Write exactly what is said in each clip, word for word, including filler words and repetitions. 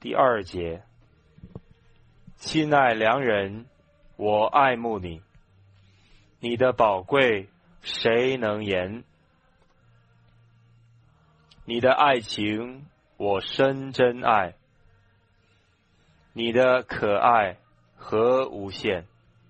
第二节，亲爱良人，我爱慕你，你的宝贵谁能言？你的爱情我深珍爱，你的可爱何无限。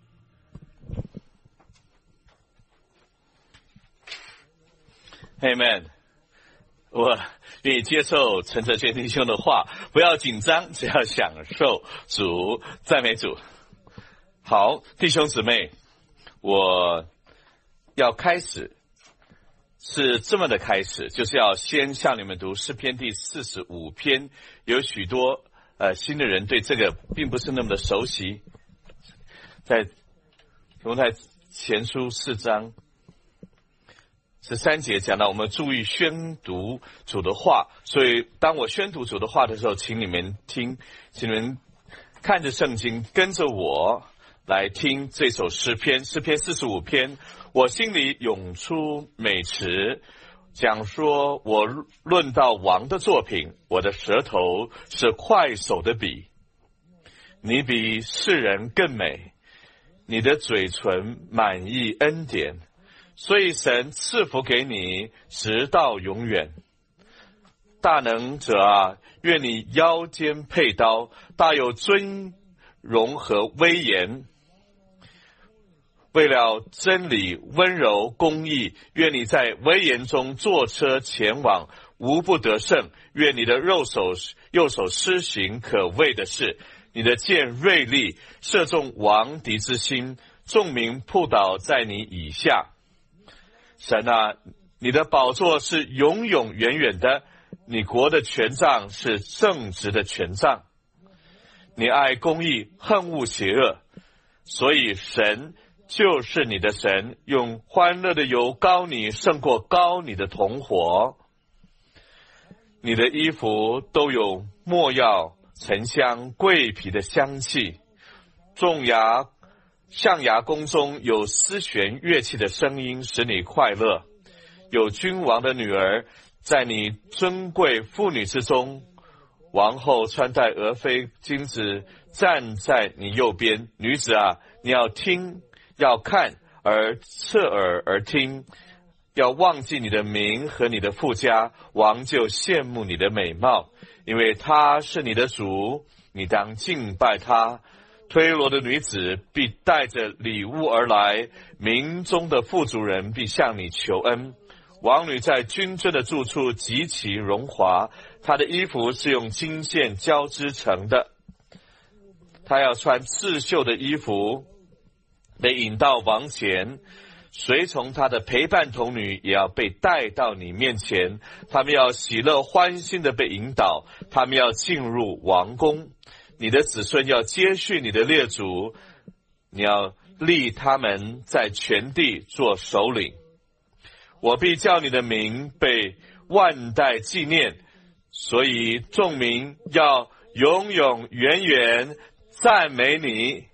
Amen。我愿意接受陈哲轩弟兄的话，不要紧张，只要享受主，赞美主。好，弟兄姊妹，我要开始，是这么的开始，就是要先向你们读诗篇第四十五篇。有许多呃新的人对这个并不是那么的熟悉，在提摩太前书四章十三节讲到我们注意宣读主的话，所以当我宣读主的话的时候，请你们听，请你们看着圣经，跟着我来听这首诗篇，诗篇四十五篇。我心里涌出美词，讲说我论到王的作品，我的舌头是快手的笔，你比世人更美，你的嘴唇满溢恩典，所以神赐福给你，直到永远。大能者啊，愿你腰间佩刀，大有尊荣和威严。为了真理、温柔、公义，愿你在威严中坐车前往，无不得胜。愿你的右手右手施行可畏的事，你的剑锐利，射中王敌之心，众民扑倒在你以下。神啊，你的宝座是永永远远的，你国的权杖是正直的权杖。你爱公义，恨恶邪恶，所以神就是你的神，用欢乐的油膏你，胜过膏你的同伙。你的衣服都有没药、沉香、桂皮的香气，众牙象牙宫中有丝弦乐器的声音，使你快乐。有君王的女儿在你尊贵妇女之中，王后穿戴俄妃金子，站在你右边。女子啊，你要听，要看，而侧耳而听，要忘记你的名和你的父家，王就羡慕你的美貌，因为他是你的主，你当敬拜他。推罗的女子必带着礼物而来，民中的富足人必向你求恩。王女在君尊的住处极其荣华，她的衣服是用金线交织成的，她要穿刺绣的衣服，被引到王前，随从她的陪伴童女也要被带到你面前，他们要喜乐欢欣的被引导，他们要进入王宫。你的子孙要接续你的列祖，你要立他们在全地做首领。我必叫你的名被万代纪念，所以众民要永永远远赞美你。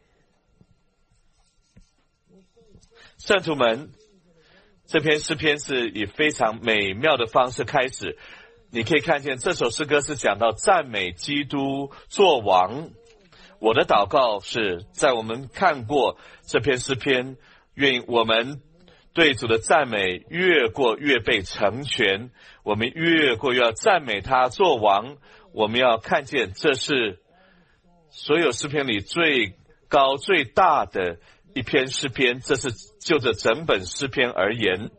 圣徒们，这篇诗篇是以非常美妙的方式开始。你可以看见这首诗歌是讲到赞美基督作王。我的祷告是在我们看过这篇诗篇，愿我们对主的赞美越过越被成全，我们越过越要赞美他作王。我们要看见这是所有诗篇里最高最大的一篇诗篇，这是就着整本诗篇而言。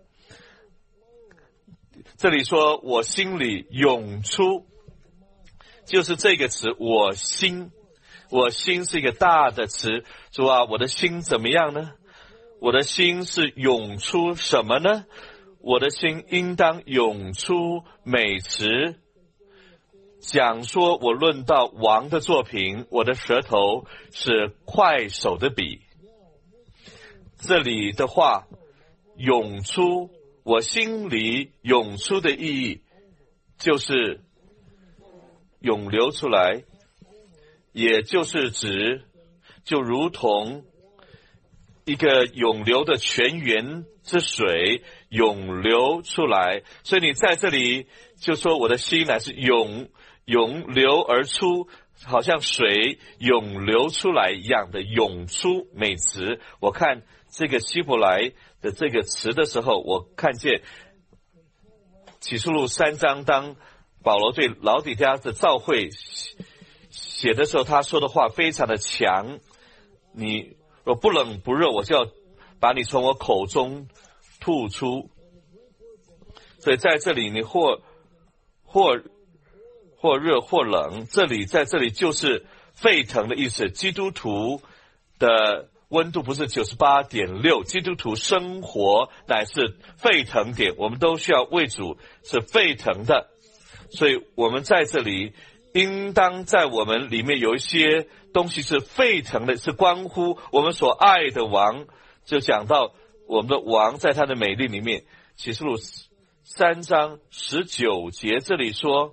这里说我心里涌出，就是这个词，我心。我心是一个大的词，主啊，我的心怎么样呢？我的心是涌出什么呢？我的心应当涌出美词，讲说我论到王的作品，我的舌头是快手的笔。这里的话，涌出，我心里涌出的意义就是涌流出来，也就是指就如同一个涌流的泉源之水涌流出来，所以你在这里就说我的心乃是涌涌流而出， 好像水涌流出来一样的涌出美词。我看这个希伯来的这个词的时候，我看见启示录三章，当保罗对老底嘉的教会写的时候，他说的话非常的强。你若不冷不热，我就要把你从我口中吐出。所以在这里，你或或或热或冷，这里在这里就是沸腾的意思。基督徒的温度不是 九十八点六， 基督徒生活乃是沸腾点，我们都需要为主是沸腾的。所以我们在这里应当在我们里面有一些东西是沸腾的，是关乎我们所爱的王。就讲到我们的王在他的美丽里面，启示录三章十九节这里说，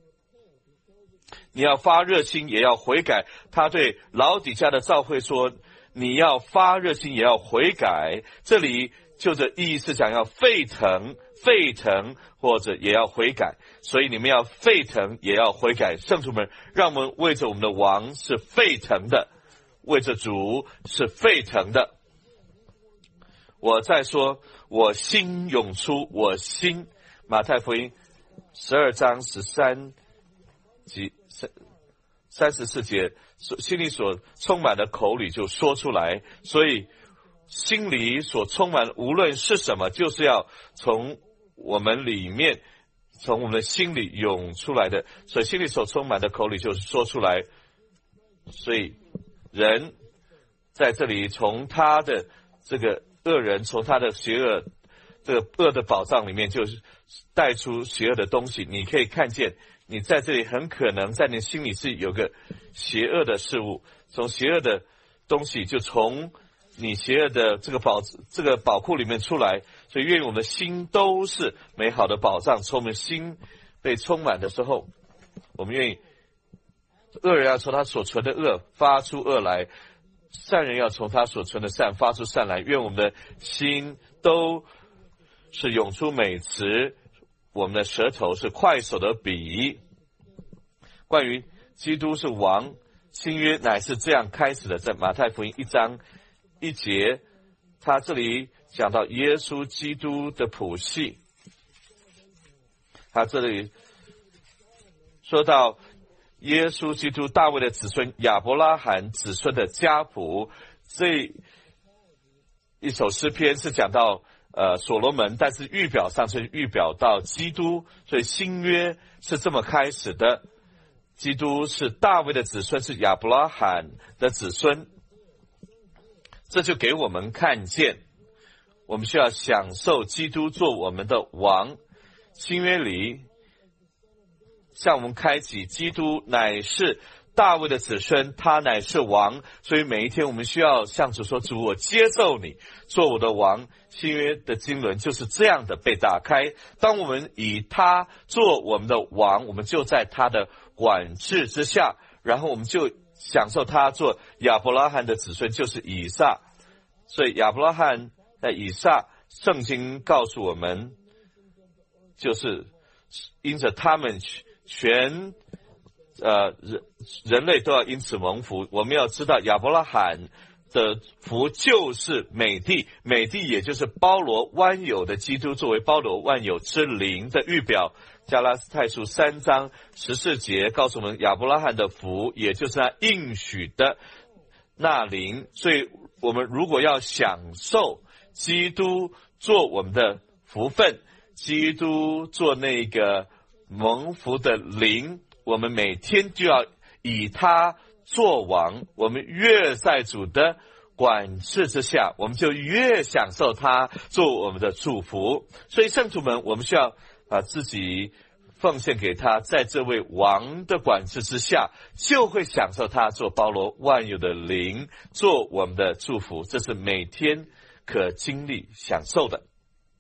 你要发热心也要悔改。他对老底嘉的教会说，你要发热心也要悔改。这里就这意义是讲要沸腾沸腾或者也要悔改，所以你们要沸腾也要悔改。圣徒们，让我们为着我们的王是沸腾的，为着主是沸腾的。我再说，我心涌出，我心，马太福音十二章十三及三十四节，心里所充满的口里就说出来。所以心里所充满无论是什么，就是要从我们里面，从我们的心里涌出来的。所以心里所充满的口里就是说出来。所以人在这里从他的这个恶人，从他的邪恶这个恶的宝藏里面就是带出邪恶的东西。你可以看见你在这里很可能在你心里是有个邪恶的事物，从邪恶的东西就从你邪恶的这个宝这个宝库里面出来。所以愿我们的心都是美好的宝藏。从我们心被充满的时候，我们愿意恶人要从他所存的恶发出恶来，善人要从他所存的善发出善来。愿我们的心都是涌出美词，我们的舌头是快手的笔。关于基督是王，新约乃是这样开始的，在马太福音一章一节，他这里讲到耶稣基督的谱系。他这里说到耶稣基督大卫的子孙，亚伯拉罕子孙的家谱。这一首诗篇是讲到呃所罗门，但是预表上是预表到基督，所以新约是这么开始的。基督是大卫的子孙，是亚伯拉罕的子孙。这就给我们看见，我们需要享受基督做我们的王。新约里向我们开启，基督乃是大卫的子孙，他乃是王。所以每一天我们需要向主说，主，我接受你做我的王。新约的经纶就是这样的被打开。当我们以他做我们的王，我们就在他的管制之下，然后我们就享受他做亚伯拉罕的子孙，就是以撒。所以亚伯拉罕在以撒，圣经告诉我们，就是因着他们全呃人人类都要因此蒙福。我们要知道亚伯拉罕的福就是美地，美地也就是包罗万有的基督，作为包罗万有之灵的预表。加拉太书三章十四节告诉我们，亚伯拉罕的福也就是他应许的那灵。所以我们如果要享受基督做我们的福分，基督做那个蒙福的灵，我们每天就要以他做王。我们越在主的管制之下，我们就越享受他做我们的祝福。所以圣徒们，我们需要把自己奉献给他，在这位王的管制之下，就会享受他做包罗万有的灵，做我们的祝福。这是每天可经历享受的。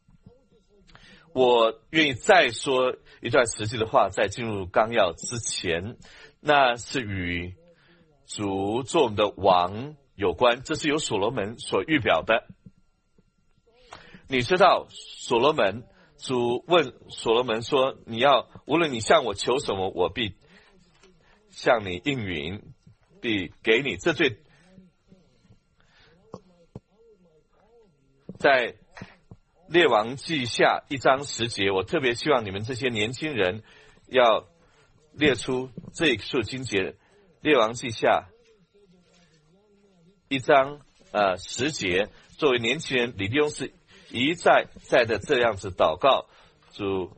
我愿意再说一段实际的话，在进入纲要之前，那是与主做我们的王有关。这是由所罗门所预表的。你知道所罗门，主问所罗门说，你要无论你向我求什么，我必向你应允，必给你。这最在列王记下一章十节，我特别希望你们这些年轻人要列出这一处经节。列王记下一章呃十节，作为年轻人，李弟兄是一再再的这样子祷告，主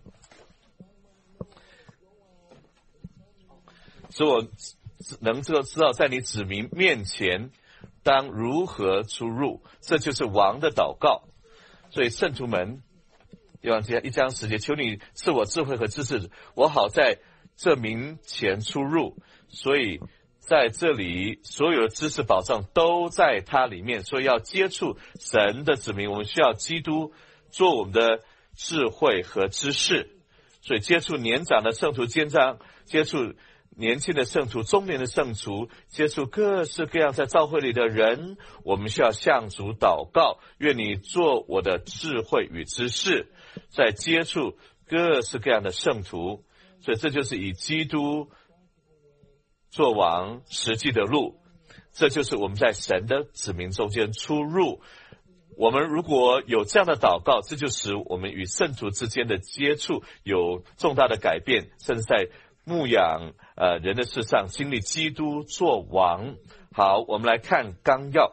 使我能够知道在你子民面前当如何出入，这就是王的祷告。所以圣徒们，列王记下一章十节，求你赐我智慧和知识，我好在这民前出入。所以在这里所有的知识宝藏都在它里面，所以要接触神的子民，我们需要基督做我们的智慧和知识。所以接触年长的圣徒监章，接触年轻的圣徒，中年的圣徒，接触各式各样在教会里的人，我们需要向主祷告，愿你做我的智慧与知识，在接触各式各样的圣徒。所以这就是以基督做王实际的路，这就是我们在神的子民中间出入。我们如果有这样的祷告，这就使我们与圣徒之间的接触有重大的改变，甚至在牧养呃人的事上经历基督做王。好，我们来看纲要，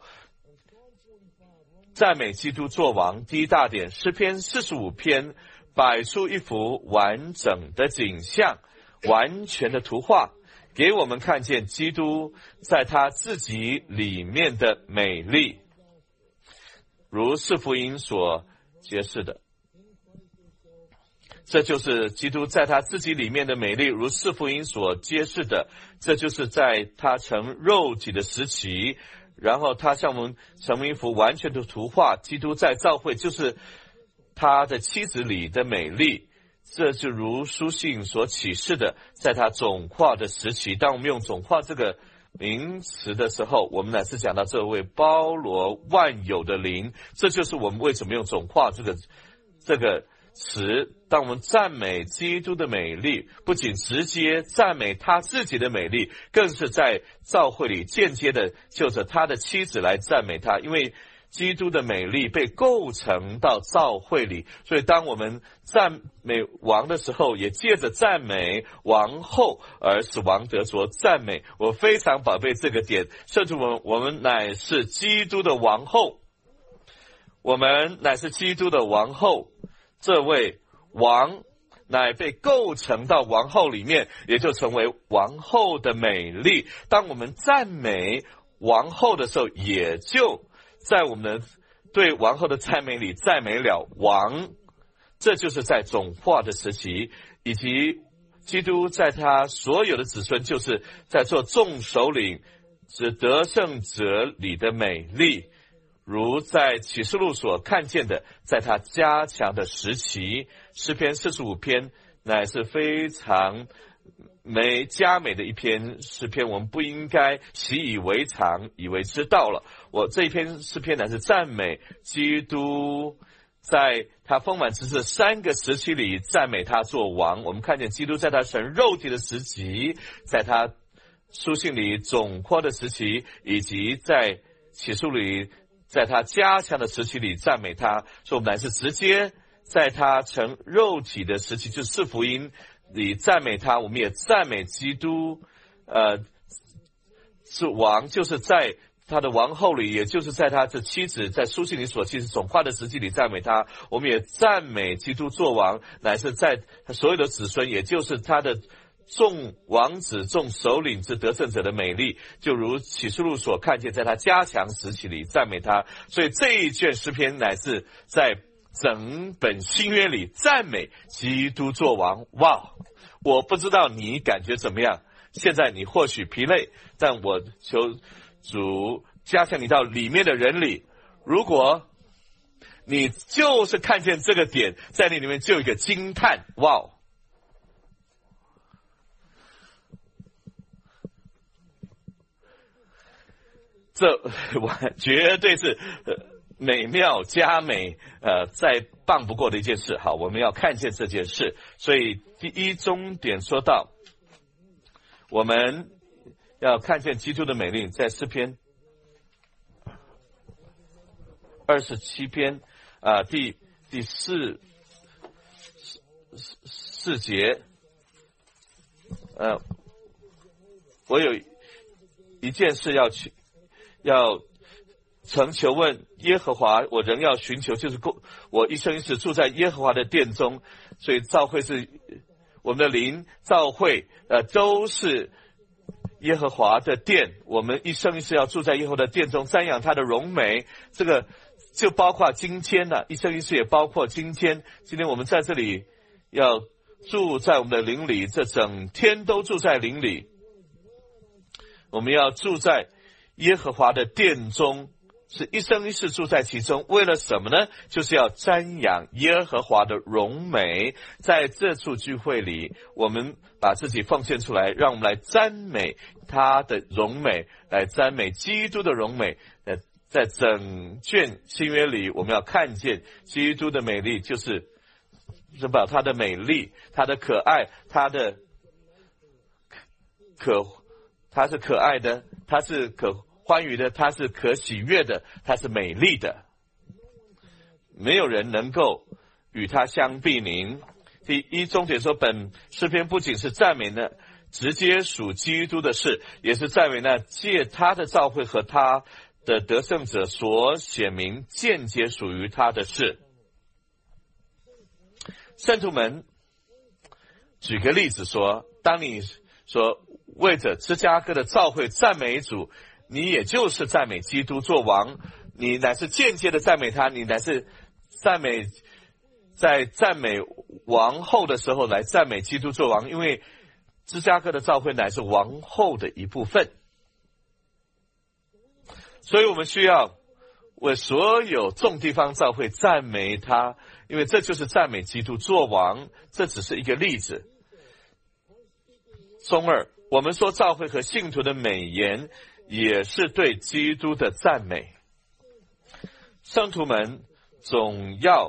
赞美基督做王。第一大点，诗篇四十五篇摆出一幅完整的景象，完全的图画，给我们看见基督在他自己里面的美丽，如四福音所揭示的。这就是基督在他自己里面的美丽，如四福音所揭示的。这就是在他成肉体的时期，然后他向我们成为一幅完全的图画。基督在教会就是他的妻子里的美丽，这就如书信所启示的，在他总化的时期。当我们用总化这个名词的时候，我们乃是讲到这位包罗万有的灵，这就是我们为什么用总化这个这个词。当我们赞美基督的美丽，不仅直接赞美他自己的美丽，更是在教会里间接的就着他的妻子来赞美他，因为基督的美丽被构成到教会里，所以当我们赞美王的时候，也借着赞美王后而使王得着赞美。我非常宝贝这个点，圣徒们，我们乃是基督的王后，我们乃是基督的王后，这位王乃被构成到王后里面，也就成为王后的美丽。当我们赞美王后的时候，也就在我们的对王后的赞美里赞美了王。这就是在总化的时期，以及基督在他所有的子孙，就是在做众首领指得胜者里的美丽，如在启示录所看见的，在他加强的时期。诗篇四十五篇乃是非常美佳美的一篇诗篇，我们不应该习以为常，以为知道了。我这一篇诗篇乃是赞美基督在他丰满之治三个时期里赞美他做王。我们看见基督在他成肉体的时期，在他书信里总括的时期，以及在启示录里在他加强的时期里赞美他。所以我们乃是直接在他成肉体的时期，就是四福音里赞美他，我们也赞美基督呃，是王，就是在他的王后里，也就是在他的妻子在书信里所记是总化的时期里赞美他。我们也赞美基督做王，乃是在他所有的子孙，也就是他的众王子众首领之得胜者的美丽，就如启示录所看见，在他加强时期里赞美他。所以这一卷诗篇乃是在整本新约里赞美基督做王。哇，我不知道你感觉怎么样，现在你或许疲累，但我求主加强你到里面的人里，如果你就是看见这个点，在你里面就有一个惊叹，哇，这绝对是呃美妙佳美，呃，再棒不过的一件事。好，我们要看见这件事。所以第一终点说到，我们要看见基督的美丽，在诗篇二十七篇啊、呃、第第四四四节，呃，我有一件事要去要曾求问耶和华，我仍要寻求，就是我一生一世住在耶和华的殿中。所以教会是我们的灵，教会呃都是耶和华的殿，我们一生一世要住在耶和华的殿中，瞻仰他的荣美。这个就包括今天了，一生一世也包括今天。今天我们在这里要住在我们的灵里，这整天都住在灵里。我们要住在耶和华的殿中，是一生一世住在其中，为了什么呢？就是要瞻仰耶和华的荣美。在这处聚会里，我们把自己奉献出来，让我们来赞美他的荣美，来赞美基督的荣美。呃，在整卷新约里，我们要看见基督的美丽，就是是把他的美丽，他的可爱，他的可他是可爱的，他是可欢愉的，他是可喜悦的，他是美丽的，没有人能够与他相比拟。第一终点说，本诗篇不仅是赞美呢直接属基督的事，也是赞美那借他的召会和他的得胜者所显明间接属于他的事。圣徒们举个例子说，当你说为着芝加哥的召会赞美主，你也就是赞美基督做王，你乃是间接的赞美他，你乃是赞美在赞美王后的时候来赞美基督做王，因为芝加哥的召会乃是王后的一部分。所以我们需要为所有众地方召会赞美他，因为这就是赞美基督做王，这只是一个例子。中二，我们说召会和信徒的美言也是对基督的赞美。圣徒们总要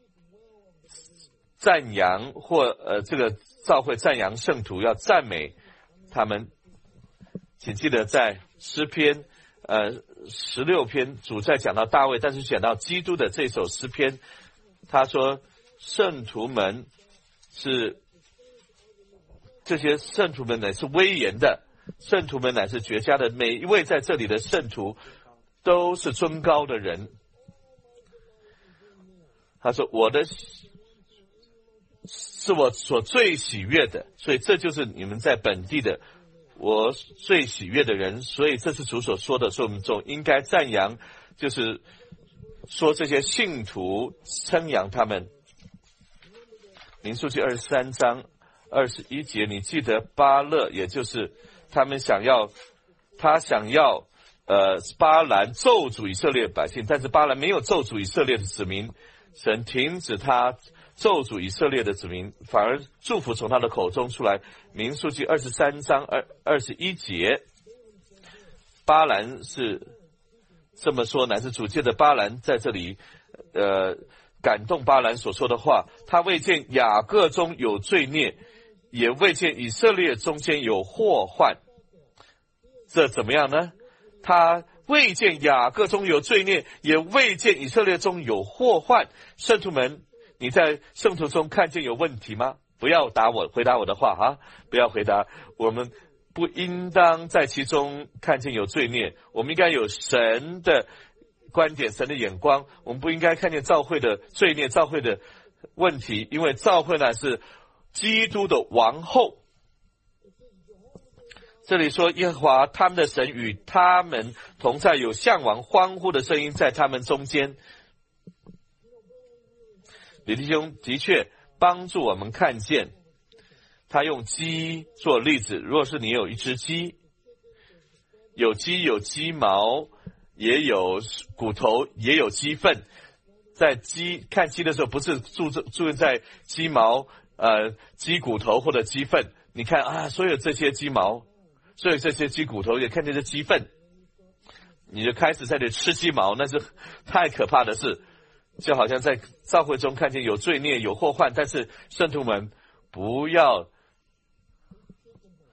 赞扬或呃这个召会赞扬圣徒，要赞美他们。请记得在诗篇呃十六篇，主在讲到大卫，但是讲到基督的这首诗篇，他说圣徒们是这些圣徒们乃是威严的，圣徒们乃是绝佳的，每一位在这里的圣徒都是尊高的人。他说我的是我所最喜悦的，所以这就是你们在本地的我最喜悦的人。所以这是主所说的，所以我们总应该赞扬，就是说这些信徒称扬他们。民数记二十三章二十一节，你记得巴勒，也就是他们想要他想要呃巴兰咒诅以色列百姓，但是巴兰没有咒诅以色列的子民，神停止他咒诅以色列的子民，反而祝福从他的口中出来。民数记二十三章二二十一节，巴兰是这么说，乃是主借的巴兰在这里呃感动巴兰所说的话，他未见雅各中有罪孽，也未见以色列中间有祸患。这怎么样呢？他未见雅各中有罪孽，也未见以色列中有祸患。圣徒们，你在圣徒中看见有问题吗？不要答我，回答我的话哈，不要回答。我们不应当在其中看见有罪孽，我们应该有神的观点，神的眼光。我们不应该看见教会的罪孽，教会的问题，因为教会呢是基督的王后。这里说耶和华他们的神与他们同在，有向往欢呼的声音在他们中间。李弟兄的确帮助我们看见，他用鸡做例子。若是你有一只鸡，有鸡有鸡毛，也有骨头，也有鸡粪。在鸡看鸡的时候，不是注注意在鸡毛、呃鸡骨头或者鸡粪。你看啊，所有这些鸡毛，所有这些鸡骨头，也看见这鸡粪，你就开始在这里吃鸡毛，那是太可怕的事。就好像在教会中看见有罪孽有祸患，但是圣徒们不要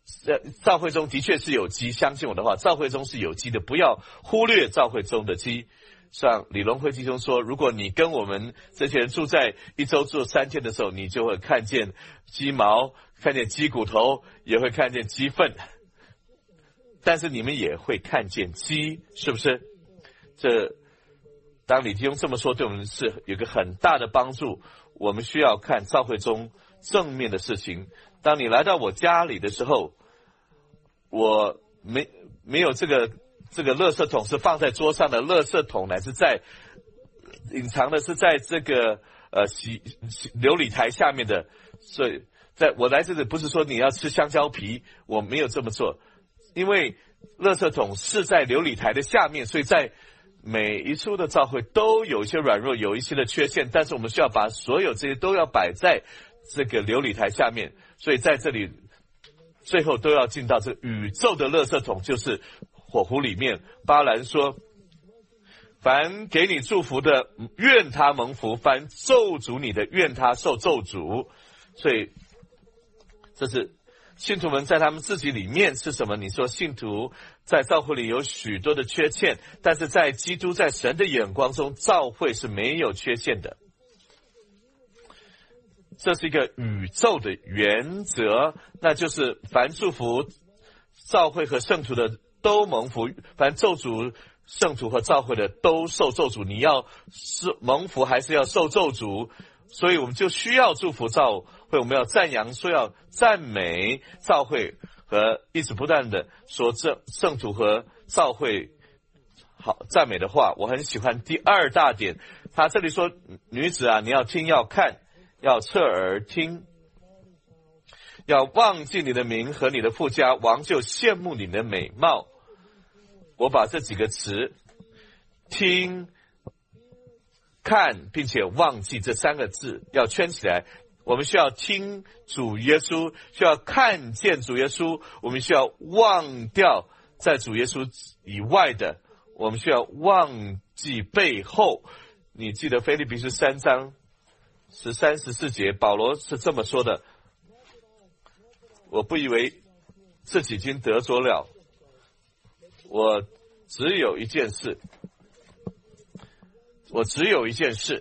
呃，教会中的确是有鸡，相信我的话，教会中是有鸡的，不要忽略教会中的鸡。像李龙辉弟兄说，如果你跟我们这些人住在一周住三天的时候，你就会看见鸡毛，看见鸡骨头，也会看见鸡粪，但是你们也会看见鸡，是不是？这当李弟兄这么说，对我们是有个很大的帮助。我们需要看教会中正面的事情。当你来到我家里的时候，我没没有这个这个垃圾桶是放在桌上的，垃圾桶乃是在隐藏的是在这个呃洗洗琉璃台下面的。所以在我来这里不是说你要吃香蕉皮，我没有这么做，因为垃圾桶是在琉璃台的下面，所以在每一处的教会都有一些软弱，有一些的缺陷，但是我们需要把所有这些都要摆在这个琉璃台下面，所以在这里最后都要进到这个宇宙的垃圾桶，就是火湖里面。巴兰说，凡给你祝福的，愿他蒙福；凡咒诅你的，愿他受咒诅。所以这是信徒们在他们自己里面是什么？你说信徒在教会里有许多的缺陷，但是在基督在神的眼光中，教会是没有缺陷的。这是一个宇宙的原则，那就是凡祝福教会和圣徒的都蒙福，凡咒诅圣徒和教会的都受咒诅。你要是蒙福还是要受咒诅？所以我们就需要祝福教会，我们要赞扬，说要赞美教会，和一直不断的说这圣徒和教会好赞美的话。我很喜欢第二大点，他这里说，女子啊，你要听要看，要侧耳听，要忘记你的名和你的父家，王就羡慕你的美貌。我把这几个词听看并且忘记这三个字要圈起来。我们需要听主耶稣，需要看见主耶稣，我们需要忘掉在主耶稣以外的，我们需要忘记背后。你记得腓立比书三章十三十四节，保罗是这么说的，我不以为自己已经得着了，我只有一件事，我只有一件事，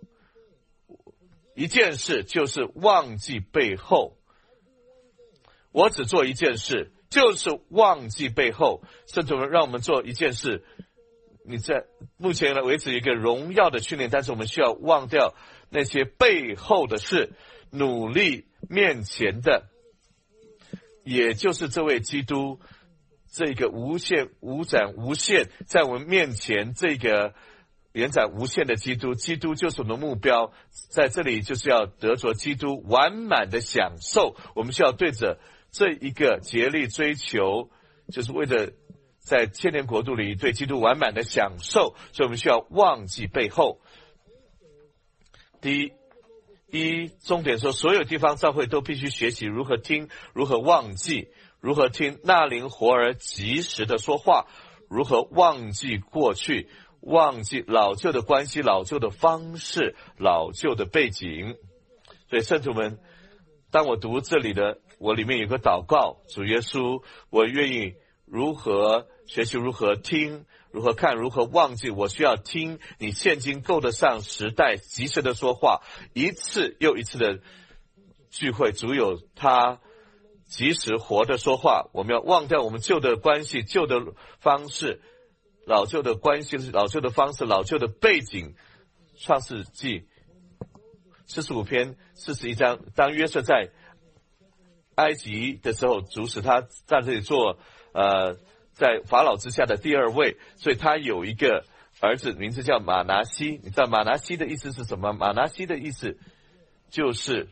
一件事就是忘记背后。我只做一件事，就是忘记背后。圣徒们让我们做一件事，你在目前为止一个荣耀的训练，但是我们需要忘掉那些背后的事，努力面前的，也就是这位基督，这个无限无展无限在我们面前，这个延展无限的基督，基督就是我们的目标，在这里就是要得着基督完满的享受。我们需要对着这一个竭力追求，就是为了在千年国度里对基督完满的享受，所以我们需要忘记背后。第一一重点说，所有地方教会都必须学习如何听，如何忘记，如何听那灵活而及时的说话，如何忘记过去，忘记老旧的关系，老旧的方式，老旧的背景。所以圣徒们，当我读这里的，我里面有个祷告，主耶稣，我愿意如何学习，如何听，如何看，如何忘记。我需要听你现今够得上时代及时的说话，一次又一次的聚会，主有他及时活的说话。我们要忘掉我们旧的关系，旧的方式，老旧的关系，老旧的方式，老旧的背景。创世纪四十五篇四十一章，当约瑟在埃及的时候，主使他在这里做呃在法老之下的第二位，所以他有一个儿子，名字叫马拿西。你知道马拿西的意思是什么？马拿西的意思就是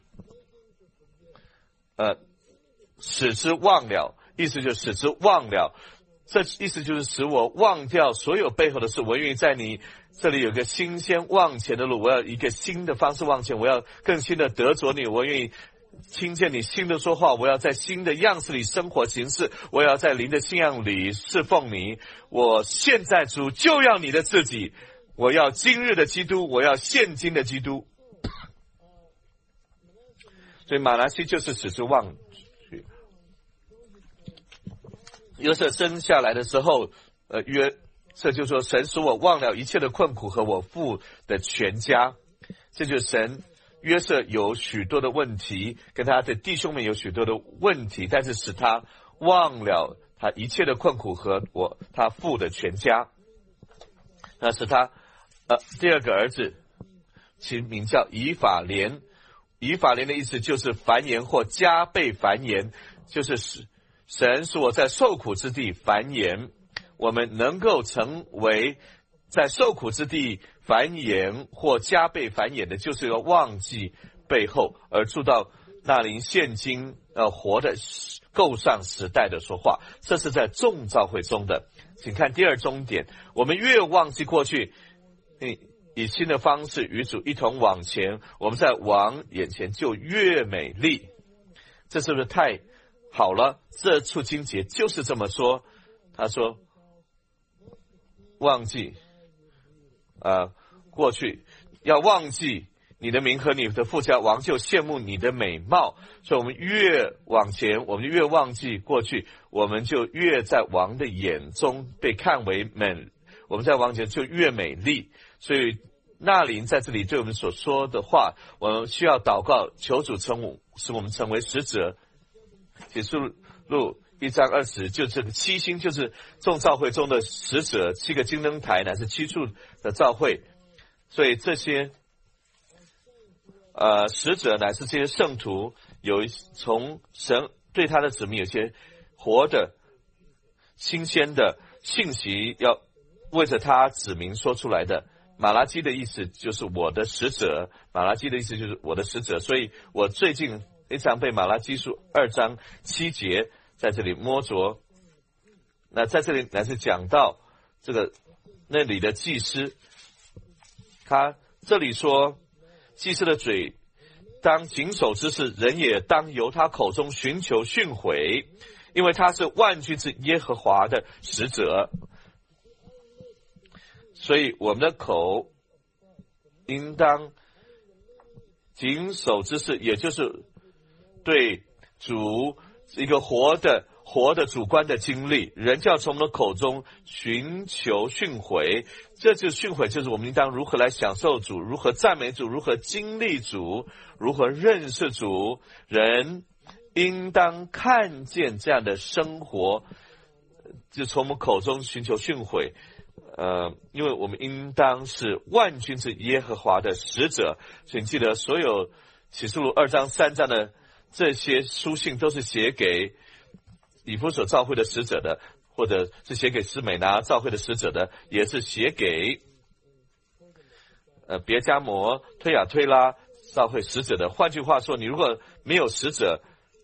呃使之忘了，意思就是使之忘了。这意思就是使我忘掉所有背后的事，我愿意在你这里有个新鲜往前的路，我要一个新的方式往前，我要更新的得着你，我愿意听见你新的说话，我要在新的样式里生活行事，我要在灵的信仰里侍奉你。我现在主就要你的自己，我要今日的基督，我要现今的基督。所以马拿西就是使之忘去。 约瑟生下来的时候，呃，约瑟就说：“神使我忘了一切的困苦和我父的全家。”这就是神约瑟有许多的问题，跟他的弟兄们有许多的问题，但是使他忘了他一切的困苦和我他父的全家。那是他呃第二个儿子，其名叫以法莲。以法莲的意思就是繁衍或加倍繁衍，就是使神使我在受苦之地繁衍。我们能够成为在受苦之地繁衍或加倍繁衍的，就是要忘记背后，而住到那灵现今呃活的够上时代的说话。这是在众召会中的。请看第二重点，我们越忘记过去，以新的方式与主一同往前，我们在王眼前就越美丽。这是不是太好了？这处经节就是这么说。他说忘记呃过去，要忘记你的名和你的父家，王就羡慕你的美貌。所以我们越往前，我们越忘记过去，我们就越在王的眼中被看为美，我们在王前就越美丽。所以那灵在这里对我们所说的话，我们需要祷告，求主成我使我们成为使者。启示录一章二十，就这个七星就是众召会中的使者，七个金灯台乃是七处的召会。所以这些呃使者乃是这些圣徒，有从神对他的子民有些活的新鲜的信息要为着他子民说出来的。马拉基的意思就是我的使者，马拉基的意思就是我的使者。所以我最近非常被马拉基书二章七节在这里摸着。那在这里乃是讲到这个那里的祭司，他这里说祭司的嘴当谨守之事，人也当由他口中寻求训诲，因为他是万军之耶和华的使者。所以我们的口应当谨守之事，也就是对主一个活的活的主观的经历，人就要从我们的口中寻求训诲。这就是训诲，就是我们应当如何来享受主，如何赞美主，如何经历主，如何认识主。人应当看见这样的生活，就从我们口中寻求训诲。呃，因为我们应当是万军之耶和华的使者。所以你记得所有启示录二章三章的这些书信都是写给以弗所教会的使者的，或者是写给斯美拿教会的使者的，也是写给呃别迦摩、推雅推拉教会使者的。换句话说，你如果没有使者，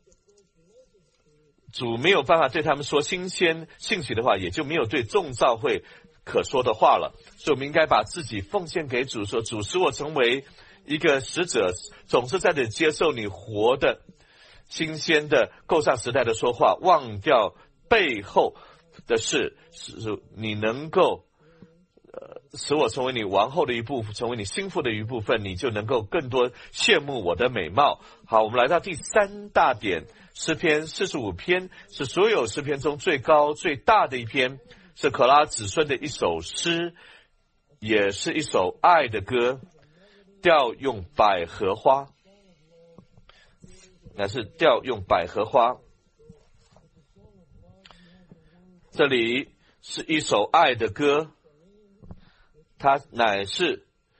主没有办法对他们说新鲜信息的话，也就没有对众教会可说的话了。所以我们应该把自己奉献给主，说主使我成为一个使者，总是在这里接受你活的新鲜的够上时代的说话，忘掉背后的事，使你能够呃使我成为你王后的一部分，成为你心腹的一部分，你就能够更多羡慕我的美貌。好，我们来到第三大点，诗篇四十五篇是所有诗篇中最高最大的一篇，是可拉子孙的一首诗，也是一首爱的歌，调用百合花，乃是调用百合花。这里是一首爱的歌，它乃是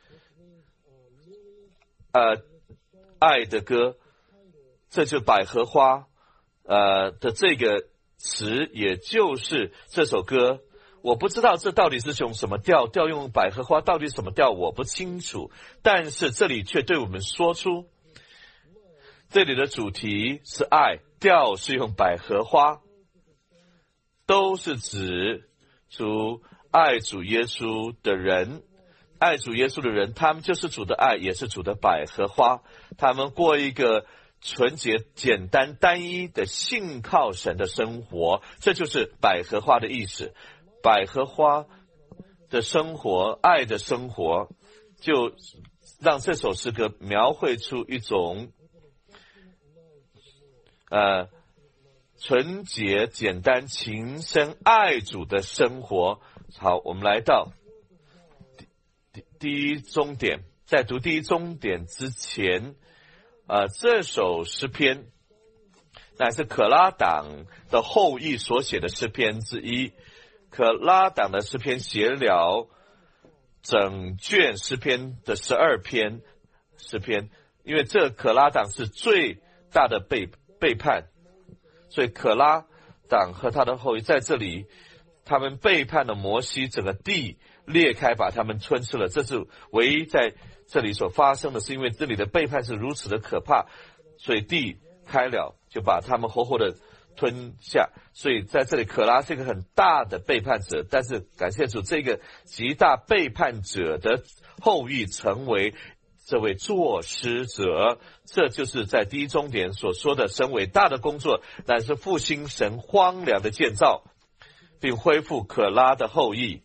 呃爱的歌，这就是百合花呃的这个词，也就是这首歌。我不知道这到底是用什么调，调用百合花到底什么调我不清楚，但是这里却对我们说出这里的主题是爱，调是用百合花，都是指主爱主耶稣的人，爱主耶稣的人，他们就是主的爱，也是主的百合花。他们过一个纯洁简单单一的信靠神的生活，这就是百合花的意思。百合花的生活，爱的生活，就让这首诗歌描绘出一种呃纯洁、简单、情深爱主的生活。好，我们来到第第一终点。在读第一终点之前，呃，这首诗篇乃是可拉党的后裔所写的诗篇之一。可拉党的诗篇写了整卷诗篇的十二篇诗篇，因为这可拉党是最大的背背叛，所以可拉党和他的后裔在这里，他们背叛了摩西，整个地裂开，把他们吞噬了。这是唯一在这里所发生的，是因为这里的背叛是如此的可怕，所以地开了，就把他们活活的吞下。所以在这里，可拉是一个很大的背叛者，但是感谢主，这个极大背叛者的后裔成为这位作诗者。这就是在第一终点所说的神伟大的工作，乃是复兴神荒凉的建造，并恢复可拉的后裔，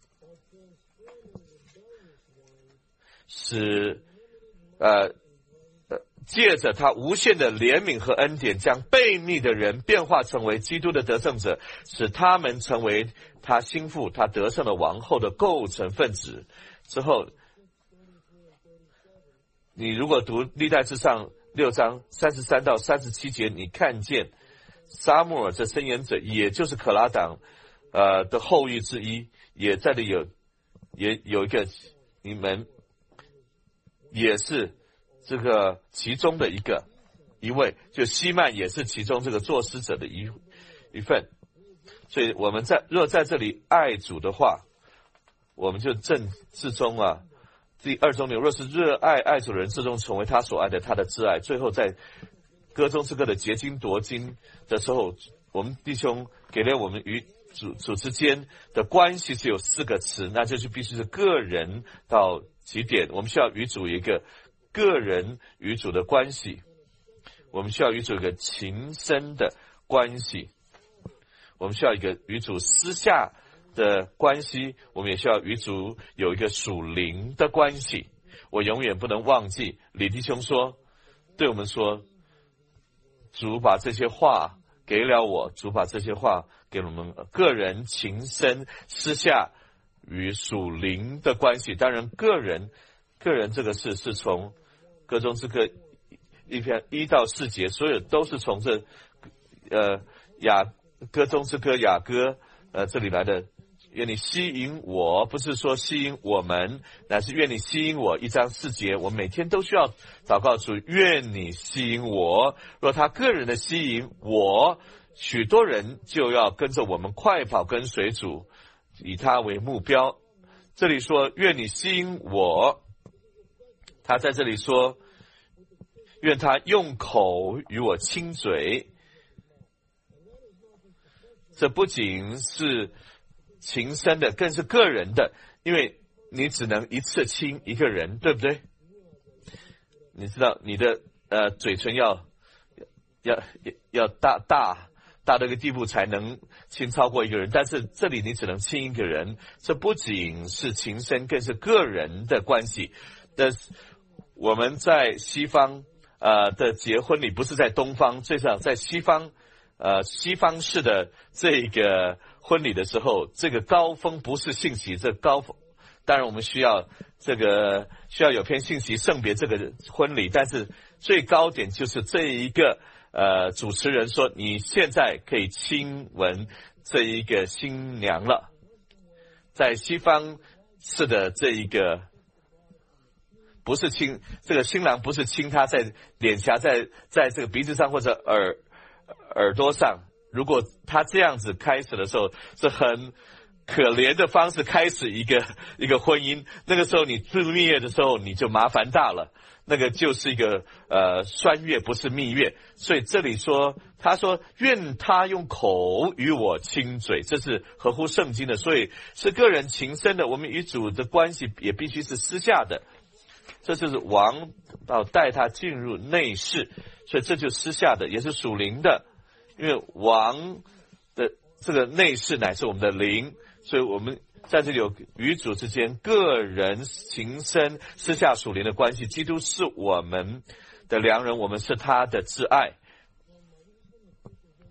使呃借着他无限的怜悯和恩典，将悖逆的人变化成为基督的得胜者，使他们成为他心腹，他得胜的王后的构成分子。之后你如果读历代志上六章三十三到三十七节，你看见撒母耳这申言者，也就是可拉党呃的后裔之一，也在这里有也有一个，你们也是这个其中的一个一位，就西曼也是其中这个作诗者的一一份。所以我们在若在这里爱主的话，我们就正至终啊，第二中流，若是热爱爱主的人，至终成为他所爱的，他的挚爱。最后在歌中之歌的结晶夺金的时候，我们弟兄给了我们与主主之间的关系是有四个词，那就是必须是个人到极点。我们需要与主有一个个人与主的关系，我们需要与主有一个情深的关系，我们需要一个与主私下的关系，我们也需要与主有一个属灵的关系。我永远不能忘记李弟兄说，对我们说，主把这些话给了我，主把这些话给了我们个人情深私下与属灵的关系。当然个人个人这个事是从歌中之歌一篇一到四节，所有都是从这呃雅歌中之歌雅歌呃这里来的。愿你吸引我，不是说吸引我们，乃是愿你吸引我。一章四节，我每天都需要祷告主，愿你吸引我。若他个人的吸引我，许多人就要跟着我们快跑跟随主，以他为目标。这里说愿你吸引我，他在这里说愿他用口与我亲嘴。这不仅是情深的，更是个人的，因为你只能一次亲一个人，对不对？你知道你的呃嘴唇要要要大大大到一个地步才能亲超过一个人，但是这里你只能亲一个人。这不仅是情深，更是个人的关系。但是我们在西方呃的结婚礼，不是在东方，最少在西方呃西方式的这个婚礼的时候，这个高峰不是信息，这高峰当然我们需要这个需要有篇信息圣别这个婚礼，但是最高点就是这一个呃主持人说你现在可以亲吻这一个新娘了。在西方式的这一个不是亲，这个新郎不是亲他在脸颊，在在这个鼻子上或者耳耳朵上。如果他这样子开始的时候，是很可怜的方式开始一个一个婚姻，那个时候你自蜜月的时候你就麻烦大了，那个就是一个呃酸月，不是蜜月。所以这里说，他说愿他用口与我亲嘴，这是合乎圣经的，所以是个人情深的。我们与主的关系也必须是私下的，这就是王要带他进入内室，所以这就私下的，也是属灵的。因为王的这个内室乃是我们的灵，所以我们在这里有与主之间个人情深私下属灵的关系。基督是我们的良人，我们是他的挚爱。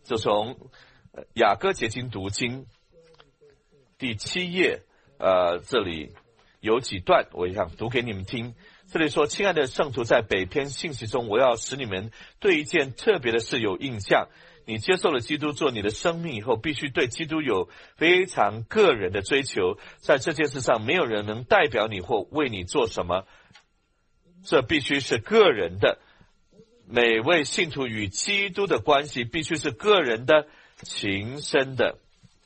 就从雅歌结晶读经第七页，呃，这里有几段我想读给你们听。这里说，亲爱的圣徒，在北篇信息中，我要使你们对一件特别的事有印象。你接受了基督做你的生命以后，必须对基督有非常个人的追求。在这件事上，没有人能代表你或为你做什么，这必须是个人的。每位信徒与基督的关系必须是个人的、情深的。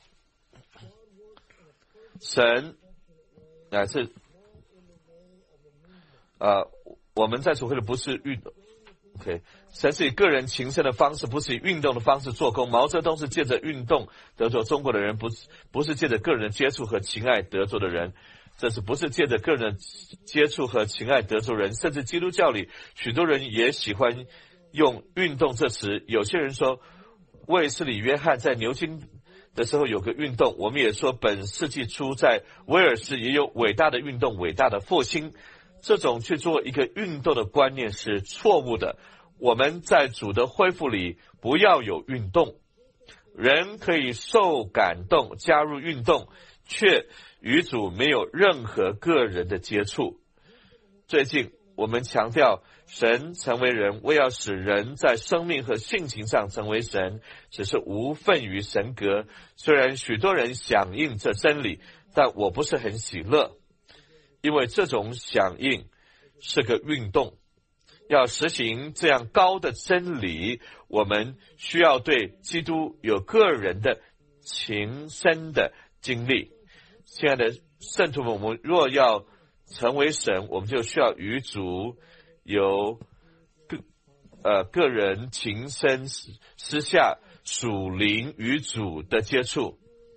神乃是呃，我们在所谓的不是运动 ，OK， 神是以个人情深的方式，不是以运动的方式做工。毛泽东是借着运动得着中国的人，不是不是借着个人接触和情爱得着的人。这是不是借着个人接触和情爱得着人？甚至基督教里许多人也喜欢用运动这词。有些人说，卫斯理约翰在牛津的时候有个运动，我们也说本世纪初在威尔士也有伟大的运动，伟大的复兴。这种去做一个运动的观念是错误的。我们在主的恢复里不要有运动。人可以受感动加入运动，却与主没有任何个人的接触。最近我们强调神成为人，为要使人在生命和性情上成为神，只是无份于神格。虽然许多人响应这真理，但我不是很喜乐，因为这种响应是个运动。要实行这样高的真理，我们需要对基督有个人的情深的经历。亲爱的圣徒们，我们若要成为神，我们就需要与主有个呃个人情深私下属灵与主的接触。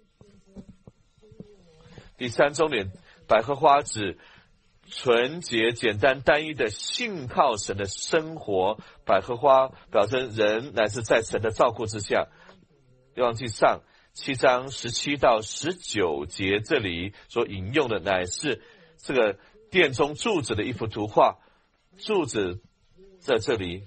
第三重点，百合花指纯洁、简单、单一的信靠神的生活。百合花表征人乃是在神的照顾之下。列王纪上七章十七到十九节，这里所引用的乃是这个殿中柱子的一幅图画。柱子在这里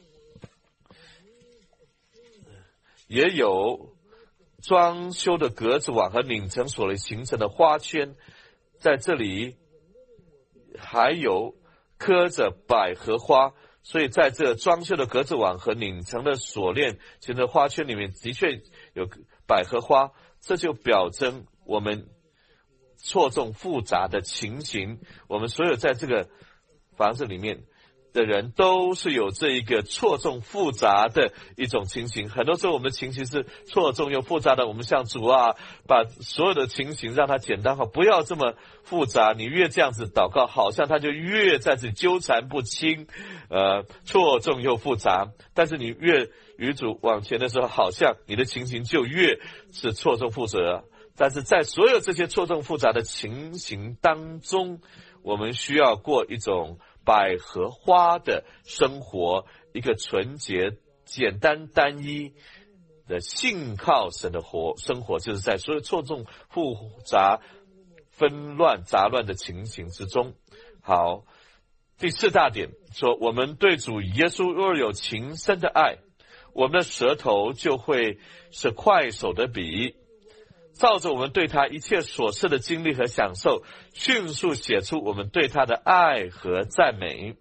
也有装修的格子网和拧成所形成的花圈，在这里还有刻着百合花，所以在这装修的格子网和拧成的锁链形成的花圈里面的确有百合花，这就表征我们错综复杂的情形。我们所有在这个房子里面的人都是有这一个错综复杂的一种情形。很多时候我们的情形是错综又复杂的，我们向主啊，把所有的情形让它简单化，不要这么复杂。你越这样子祷告，好像它就越在这里纠缠不清，呃，错综又复杂。但是你越与主往前的时候，好像你的情形就越是错综复杂。但是在所有这些错综复杂的情形当中，我们需要过一种百合花的生活，一个纯洁、简单、单一的信靠神的活生活，就是在所有错综复杂、纷乱杂乱的情形之中。好，第四大点说，我们对主耶稣若有情深的爱，我们的舌头就会是快手的笔，照着我们对他一切所示的经历和享受，迅速写出我们对他的爱和赞美。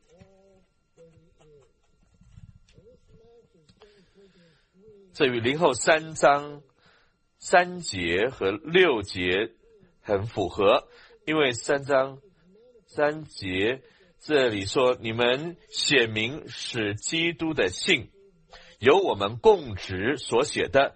这与林后三章三节和六节很符合，因为三章三节这里说，你们写明使基督的信由我们供职所写的，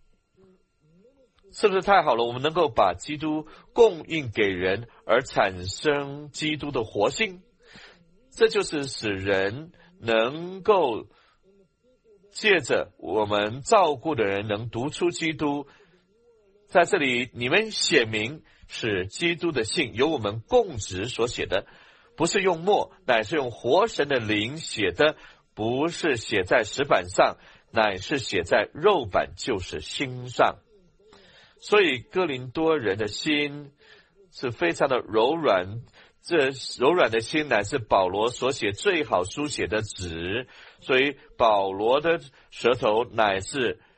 是不是太好了？我们能够把基督供应给人，而产生基督的活性，这就是使人能够借着我们照顾的人能读出基督。在这里，你们写明使基督的信由我们供职所写的，不是用墨，乃是用活神的灵写的，不是写在石板上，乃是写在肉板，就是心上。所以哥林多人的心是非常的柔软，这柔软的心乃是保罗所写最好书写的纸，所以保罗的舌头乃是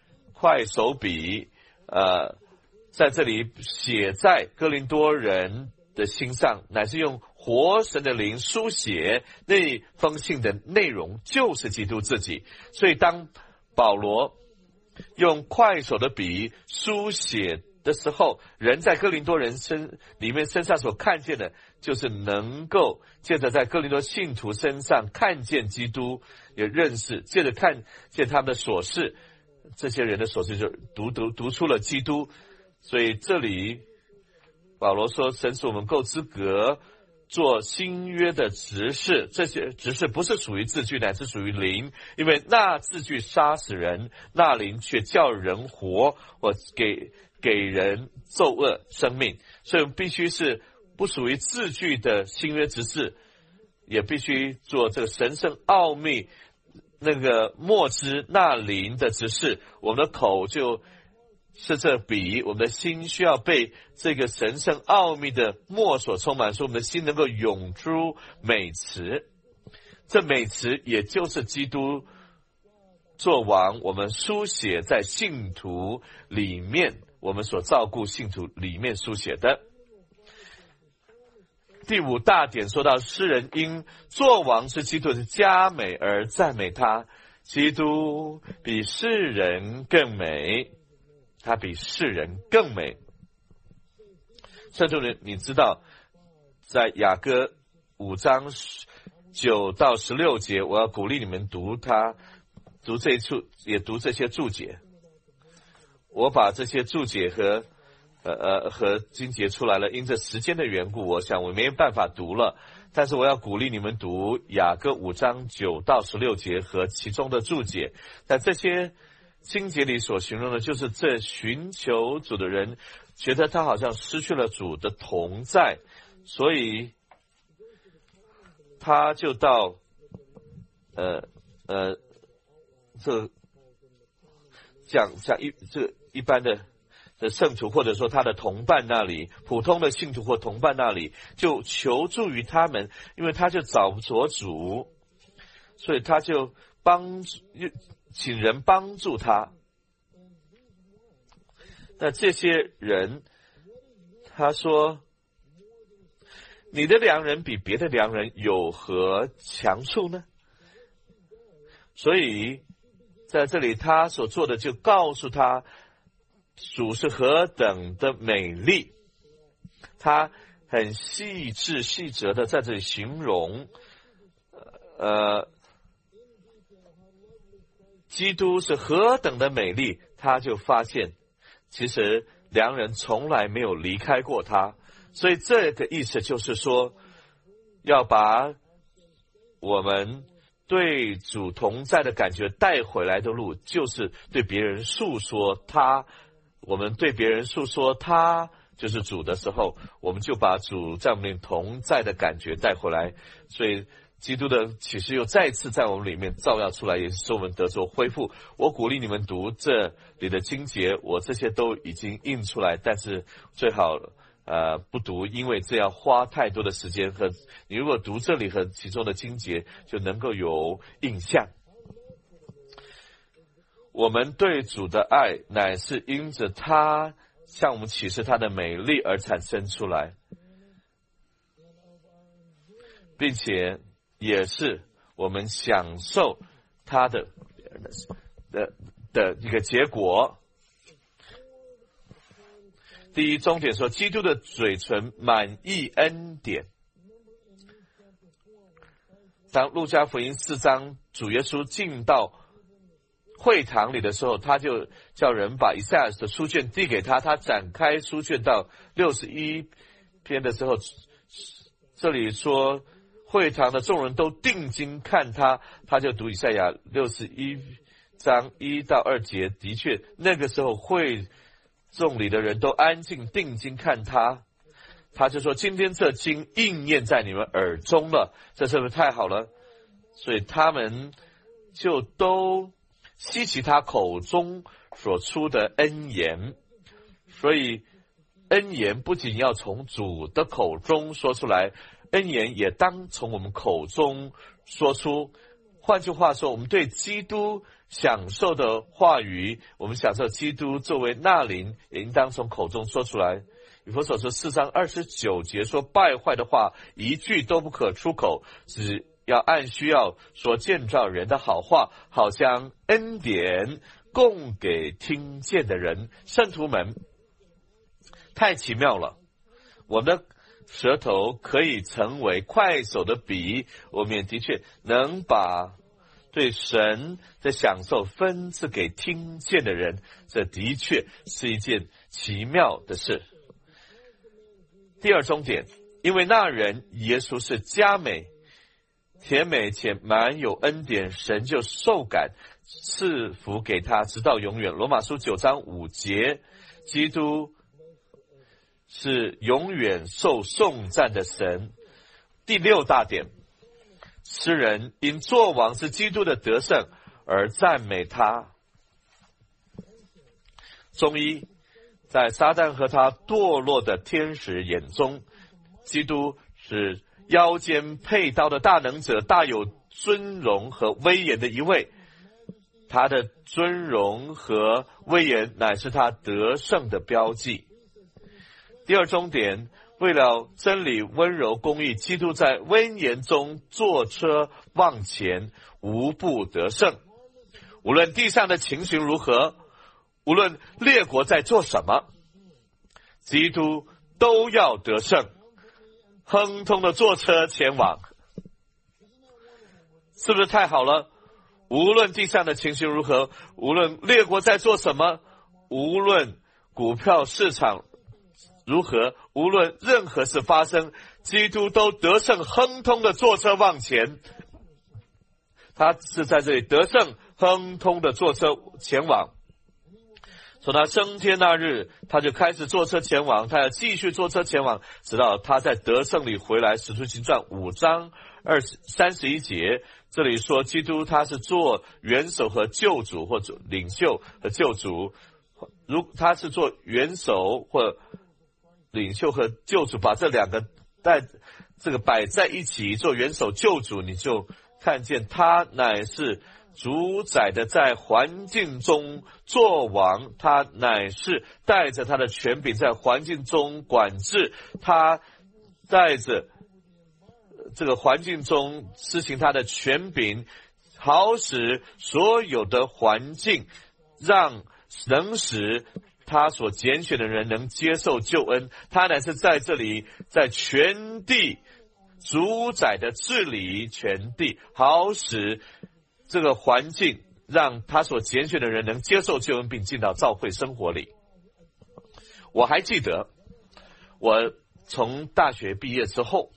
快手笔，呃，在这里写在哥林多人的心上，乃是用活神的灵书写那封信的内容，就是基督自己。所以当保罗用快手的笔书写的时候，人在哥林多人身里面身上所看见的，就是能够借着在哥林多信徒身上看见基督，也认识，借着看见他们的琐事，这些人的琐事就读读读出了基督。所以这里保罗说，神使我们够资格做新约的执事，这些执事不是属于字句，乃是属于灵，因为那字句杀死人，那灵却叫人活，或给给人奏恶生命。所以我们必须是不属于字句的新约执事，也必须做这个神圣奥秘那个默知那灵的执事。我们的口就是这笔，我们的心需要被这个神圣奥秘的默所充满，说我们的心能够涌出美词。这美词也就是基督作王，我们书写在信徒里面，我们所照顾信徒里面书写的。第五大点说到，诗人因作王是基督的佳美而赞美他，基督比世人更美，他比世人更美。圣徒人，你知道在雅歌五章九到十六节，我要鼓励你们读它，读这一处，也读这些注解。我把这些注解和呃呃和经节出来了，因着时间的缘故，我想我没办法读了，但是我要鼓励你们读雅歌五章九到十六节和其中的注解。在这些经节里所形容的，就是这寻求主的人觉得他好像失去了主的同在，所以他就到呃呃这讲讲一这一般的的圣徒，或者说他的同伴那里，普通的信徒或同伴那里，就求助于他们，因为他就找不着主，所以他就帮助请人帮助他。那这些人，他说，你的良人比别的良人有何强处呢？所以在这里他所做的就告诉他，主是何等的美丽，他很细致细折的在这里形容呃基督是何等的美丽，他就发现其实良人从来没有离开过他。所以这个意思就是说，要把我们对主同在的感觉带回来的路，就是对别人诉说他，我们对别人诉说他就是主的时候，我们就把主在我们同在的感觉带回来。所以基督的启示又再次在我们里面照耀出来，也是使我们得着恢复。我鼓励你们读这里的经节，我这些都已经印出来，但是最好呃不读，因为这要花太多的时间，和你如果读这里和其中的经节，就能够有印象。我们对主的爱乃是因着他向我们启示他的美丽而产生出来，并且也是我们享受他的的的一个结果。第一重点说，基督的嘴唇满溢恩典。当路加福音四章主耶稣进到会堂里的时候，他就叫人把以赛亚的书卷递给他，他展开书卷到六十一篇的时候，这里说会堂的众人都定睛看他，他就读以赛亚六十一章一到二节。的确那个时候会众里的人都安静定睛看他，他就说今天这经应验在你们耳中了，这是不是太好了？所以他们就都希奇他口中所出的恩言。所以恩言不仅要从主的口中说出来，恩言也当从我们口中说出。换句话说，我们对基督享受的话语，我们享受基督作为那灵，也应当从口中说出来。以弗所书四章二十九节说，败坏的话一句都不可出口，只要按需要说建造人的好话，好将恩典供给听见的人。圣徒们，太奇妙了，我们的舌头可以成为快手的笔，我们也的确能把对神的享受分赐给听见的人，这的确是一件奇妙的事。第二重点，因为那人耶稣是佳美甜美且满有恩典，神就受感赐福给他直到永远。罗马书九章五节，基督是永远受颂赞的神。第六大点，诗人因作王是基督的得胜而赞美他。中医，在撒旦和他堕落的天使眼中，基督是腰间佩刀的大能者，大有尊荣和威严的一位。他的尊荣和威严乃是他得胜的标记。第二重点，为了真理温柔公义，基督在威严中坐车往前，无不得胜。无论地上的情形如何，无论列国在做什么，基督都要得胜，亨通的坐车前往。是不是太好了？无论地上的情形如何，无论列国在做什么，无论股票市场如何，无论任何事发生，基督都得胜亨通的坐车往前。他是在这里得胜亨通的坐车前往。从他升天那日，他就开始坐车前往，他要继续坐车前往，直到他在得胜里回来。使徒行传五章二十三十一节，这里说基督他是做元首和救主，或者领袖和救主。如他是做元首或领袖和救主，把这两个带这个摆在一起，做元首救主，你就看见他乃是主宰的在环境中作王，他乃是带着他的权柄在环境中管制，他带着这个环境中施行他的权柄，好使所有的环境让能使他所拣选的人能接受救恩。他乃是在这里在全地主宰的治理全地，好使这个环境让他所拣选的人能接受救恩并进到教会生活里。我还记得我从大学毕业之后，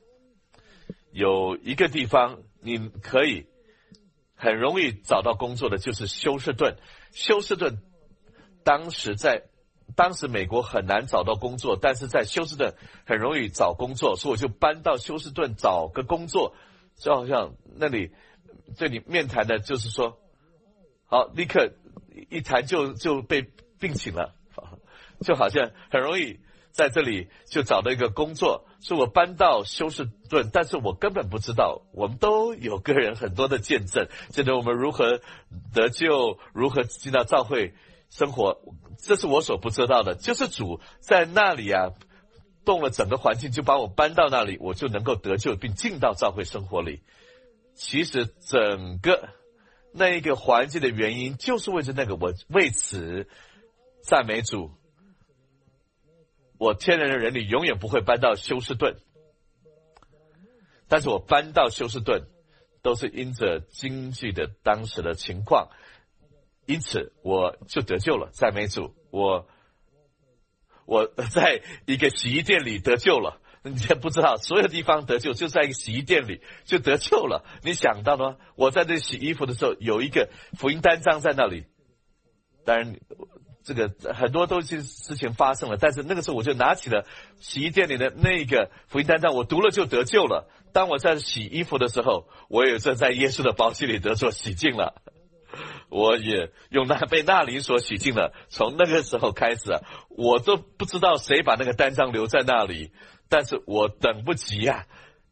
有一个地方你可以很容易找到工作的，就是休斯顿。休斯顿当时在当时美国很难找到工作，但是在休斯顿很容易找工作，所以我就搬到休斯顿找个工作。就好像那里对你面谈的就是说，好，立刻一谈就就被聘请了，就好像很容易在这里就找到一个工作。所以我搬到休斯顿，但是我根本不知道，我们都有个人很多的见证，见证我们如何得救，如何进到教会生活，这是我所不知道的。就是主在那里啊动了整个环境，就把我搬到那里，我就能够得救并进到教会生活里。其实整个那一个环境的原因就是为着那个，我为此赞美主。我天然的人里永远不会搬到休斯顿，但是我搬到休斯顿都是因着经济的当时的情况，因此我就得救了，赞美主。我我在一个洗衣店里得救了，你也不知道所有地方得救，就在一个洗衣店里就得救了。你想到吗？我在这洗衣服的时候有一个福音单张在那里，当然这个很多都是事情发生了，但是那个时候我就拿起了洗衣店里的那个福音单张，我读了就得救了。当我在洗衣服的时候，我也是在耶稣的宝血里得着洗净了，我也用那被那灵所洗净了。从那个时候开始啊，我都不知道谁把那个单张留在那里，但是我等不及啊，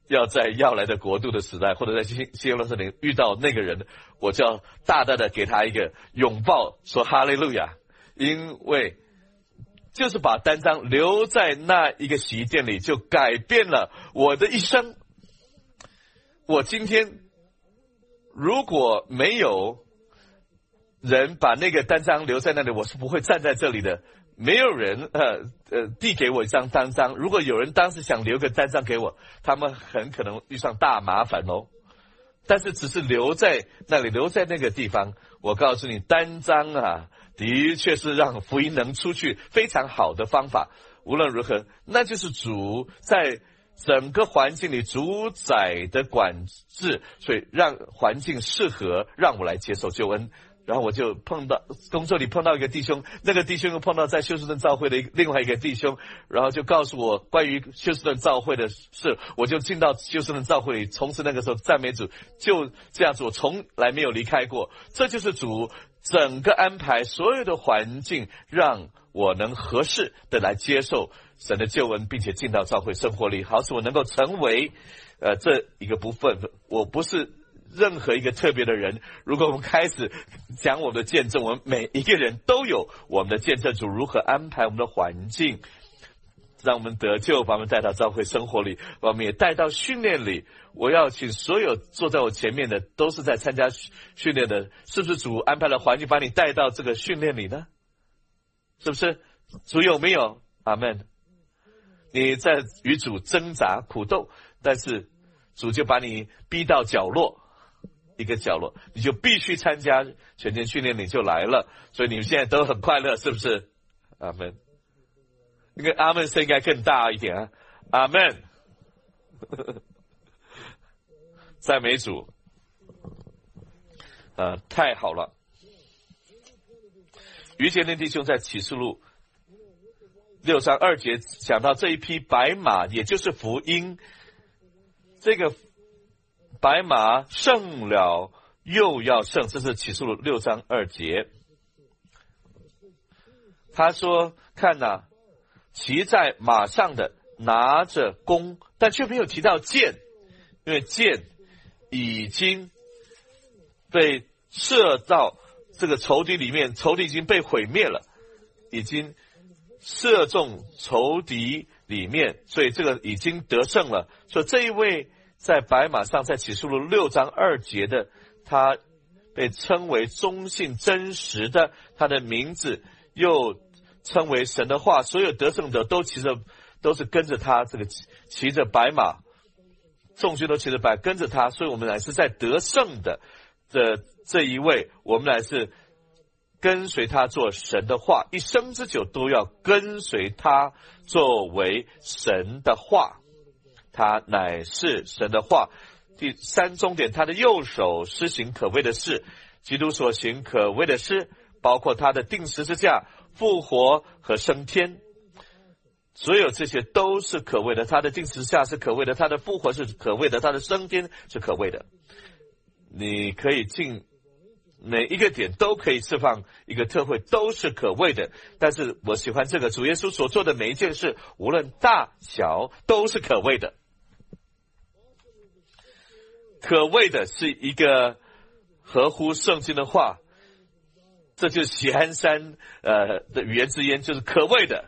要在要来的国度的时代，或者在新新耶路撒冷遇到那个人，我就要大大的给他一个拥抱，说哈利路亚，因为就是把单张留在那一个洗衣店里，就改变了我的一生。我今天如果没有人把那个单张留在那里，我是不会站在这里的。没有人呃呃递给我一张单张，如果有人当时想留个单张给我，他们很可能遇上大麻烦哦。但是只是留在那里，留在那个地方，我告诉你，单张啊，的确是让福音能出去非常好的方法。无论如何，那就是主在整个环境里主宰的管制，所以让环境适合让我来接受救恩。然后我就碰到工作里碰到一个弟兄，那个弟兄又碰到在休斯顿教会的另外一个弟兄，然后就告诉我关于休斯顿教会的事，我就进到休斯顿教会里，从此那个时候赞美主，就这样子，我从来没有离开过。这就是主整个安排，所有的环境让我能合适的来接受神的救恩，并且进到教会生活里，好使我能够成为呃这一个部分。我不是任何一个特别的人。如果我们开始讲我们的见证，我们每一个人都有我们的见证，主如何安排我们的环境，让我们得救，把我们带到教会生活里，把我们也带到训练里。我要请所有坐在我前面的都是在参加训练的，是不是主安排了环境把你带到这个训练里呢？是不是？主有没有？阿们。你在与主挣扎苦斗，但是主就把你逼到角落，一个角落，你就必须参加全天训练，你就来了。所以你们现在都很快乐，是不是？阿们。那个阿们声应该更大一点啊！阿们。赞美主。呃，太好了。于杰林弟兄在启示录六章二节讲到这一匹白马，也就是福音，这个白马胜了又要胜，这是启示录六章二节。他说看哪、啊，骑在马上的拿着弓，但却没有提到箭，因为箭已经被射到这个仇敌里面，仇敌已经被毁灭了，已经射中仇敌里面，所以这个已经得胜了。所以这一位在白马上，在启示录六章二节的，他被称为忠信真实的，他的名字又称为神的话，所有得胜者都骑着，都是跟着他，这个骑着白马，众军都骑着白跟着他，所以我们乃是在得胜的这这一位，我们乃是跟随他做神的话，一生之久都要跟随他作为神的话，他乃是神的话。第三重点，他的右手施行可畏的事，基督所行可畏的事包括他的钉十字架、复活和升天，所有这些都是可畏的。他的钉十字架是可畏的，他的复活是可畏的，他的升天是可畏的。你可以进每一个点都可以释放一个特会，都是可畏的。但是我喜欢这个主耶稣所做的每一件事，无论大小都是可畏的。可畏的是一个合乎圣经的话，这就是喜安山呃的语言之言，就是可畏的。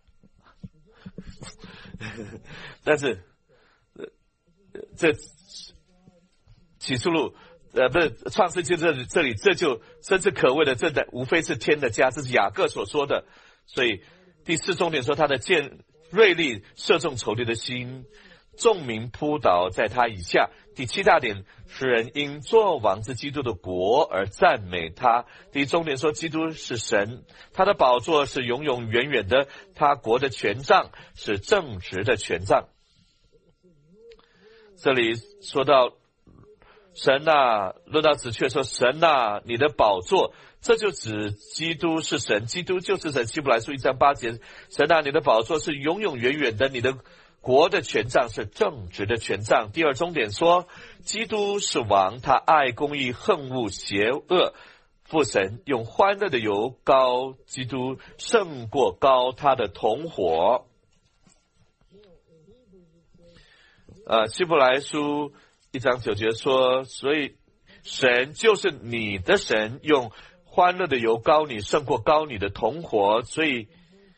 但是呃这启示录呃，不是创世纪这里，这里这就甚至可畏的，这的无非是天的家，这是雅各所说的。所以第四重点说，他的剑锐利射中仇敌的心，众民扑倒在他以下。第七大点，使人因作王之基督的国而赞美他。第一重点说，基督是神，他的宝座是永永远远的，他国的权杖是正直的权杖。这里说到神啊，论到此却说神啊，你的宝座，这就指基督是神，基督就是神。希伯来书一章八节，神啊，你的宝座是永永远远的，你的国的权杖是正直的权杖。第二重点说，基督是王，他爱公义，恨恶邪恶。父神用欢乐的油膏基督，胜过膏他的同伙。 呃，希伯来书一章九节说，所以神就是你的神，用欢乐的油膏你，胜过膏你的同伙。所以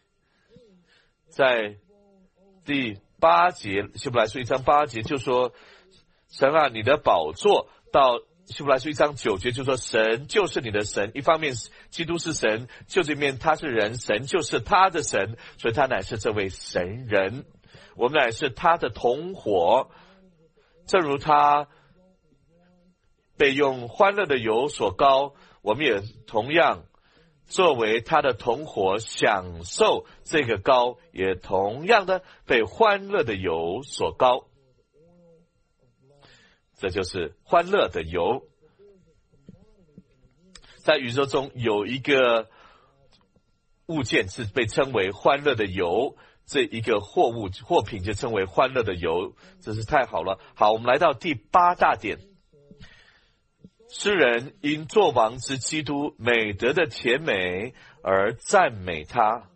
在第八节，希伯来书一章八节就说，神啊，你的宝座，到希伯来书一章九节就说，神就是你的神。一方面基督是神，就这面他是人，神就是他的神，所以他乃是这位神人，我们乃是他的同伙。正如他被用欢乐的油所膏，我们也同样作为他的同伙，享受这个膏，也同样的被欢乐的油所膏。这就是欢乐的油。在宇宙中有一个物件是被称为欢乐的油，这一个货物货品就称为欢乐的油，真是太好了。好，我们来到第八大点。诗人因作王之基督美德的甜美而赞美他。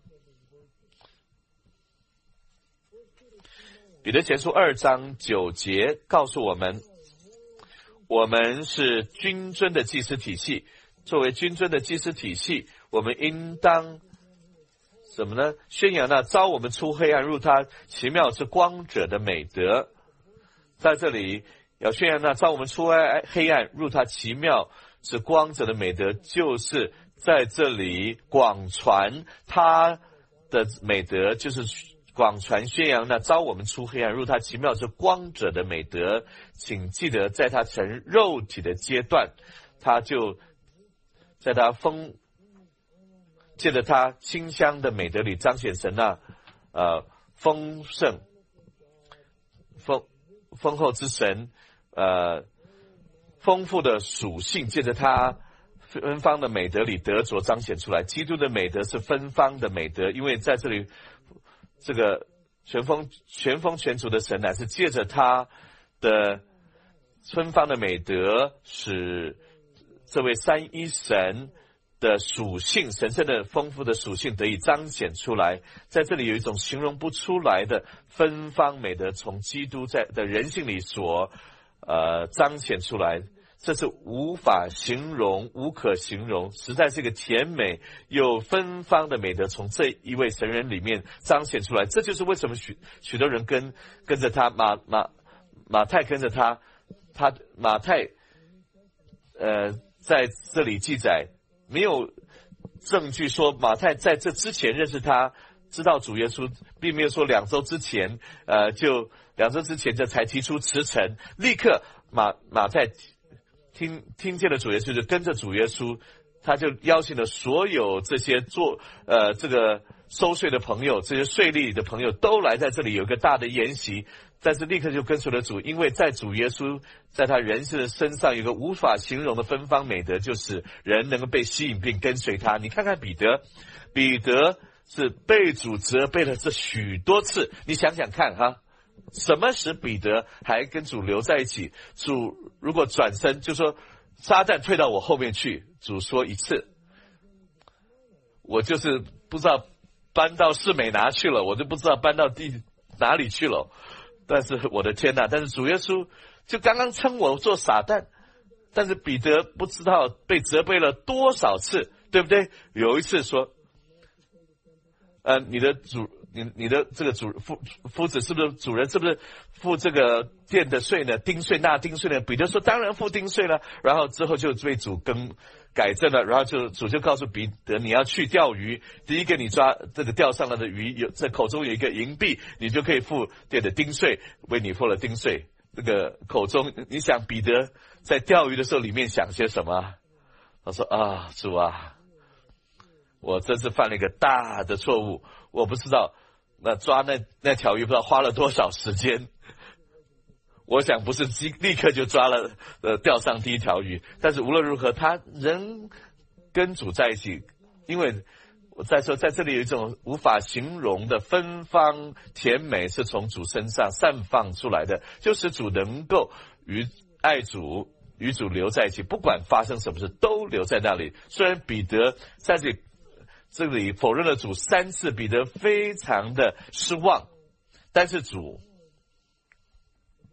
彼得前书二章九节告诉我们，我们是君尊的祭司体系，作为君尊的祭司体系，我们应当什么呢？宣扬那召我们出黑暗入他奇妙之光者的美德。在这里要宣扬那召我们出黑暗入他奇妙之光者的美德，就是在这里广传他的美德，就是广传宣扬那召我们出黑暗入他奇妙之光者的美德。请记得，在他成肉体的阶段，他就在他丰借着他清香的美德里彰显神那呃丰盛丰丰厚之神呃丰富的属性，借着他芬芳的美德里得着彰显出来。基督的美德是芬芳的美德，因为在这里这个全丰全丰全足的神乃是借着他的芬芳的美德，使这位三一神的属性，神圣的丰富的属性得以彰显出来。在这里有一种形容不出来的芬芳美德，从基督在的人性里所呃彰显出来，这是无法形容无可形容，实在是一个甜美又芬芳的美德从这一位神人里面彰显出来。这就是为什么许许多人跟跟着他，马马马太跟着他，他马太呃在这里记载没有证据说马太在这之前认识他，知道主耶稣，并没有说两周之前呃就两周之前就才提出辞呈，立刻马马太听听见了主耶稣，就跟着主耶稣，他就邀请了所有这些做呃这个收税的朋友，这些税吏的朋友都来在这里有一个大的筵席，但是立刻就跟随了主，因为在主耶稣在他人生的身上有个无法形容的芬芳美德，就是人能够被吸引并跟随他。你看看彼得，彼得是被主责备了这许多次，你想想看哈，什么使彼得还跟主留在一起？主如果转身就说撒旦退到我后面去，主说一次，我就是不知道搬到士美拿去了，我就不知道搬到地哪里去了。但是我的天哪，但是主耶稣就刚刚称我做撒旦，但是彼得不知道被责备了多少次，对不对？有一次说呃，你的主你你的这个主夫夫子是不是主人，是不是付这个店的税呢？丁税纳丁税呢？彼得说当然付丁税了，然后之后就被主更改正了，然后就主就告诉彼得，你要去钓鱼，第一个你抓这个钓上来的鱼，有这口中有一个银币，你就可以付店的丁税，为你付了丁税。这个口中，你想彼得在钓鱼的时候里面想些什么？他说啊，主啊，我真是犯了一个大的错误，我不知道那抓那那条鱼不知道花了多少时间。我想不是立刻就抓了呃钓上第一条鱼，但是无论如何他仍跟主在一起，因为我再说在这里有一种无法形容的芬芳甜美是从主身上散放出来的，就是主能够与爱主与主留在一起，不管发生什么事都留在那里。虽然彼得在这里这里否认了主三次，彼得非常的失望，但是主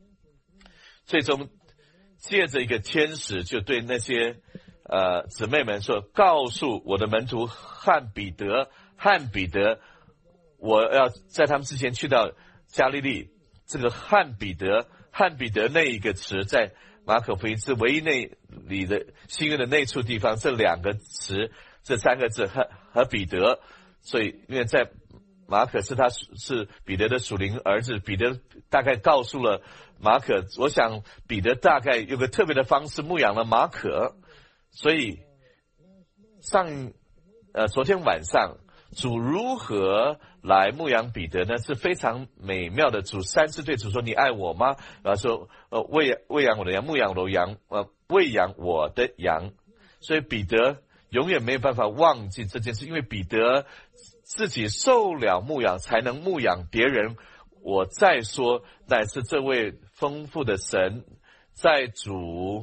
最终借着一个天使就对那些呃姊妹们说，告诉我的门徒和彼得和彼得，我要在他们之前去到加利利。这个和彼得和彼得那一个词在马可福音是唯一那里的新约的那处地方，这两个词这三个字和和彼得，所以因为在马可是他是彼得的属灵儿子，彼得大概告诉了马可，我想彼得大概有个特别的方式牧养了马可，所以上呃昨天晚上主如何来牧养彼得呢？是非常美妙的。主三次对主说：“你爱我吗？”然后说：“呃，喂喂养我的羊，牧养我的羊，呃，喂养我的羊。”所以彼得永远没有办法忘记这件事，因为彼得自己受了牧养，才能牧养别人。我再说，乃是这位丰富的神，在主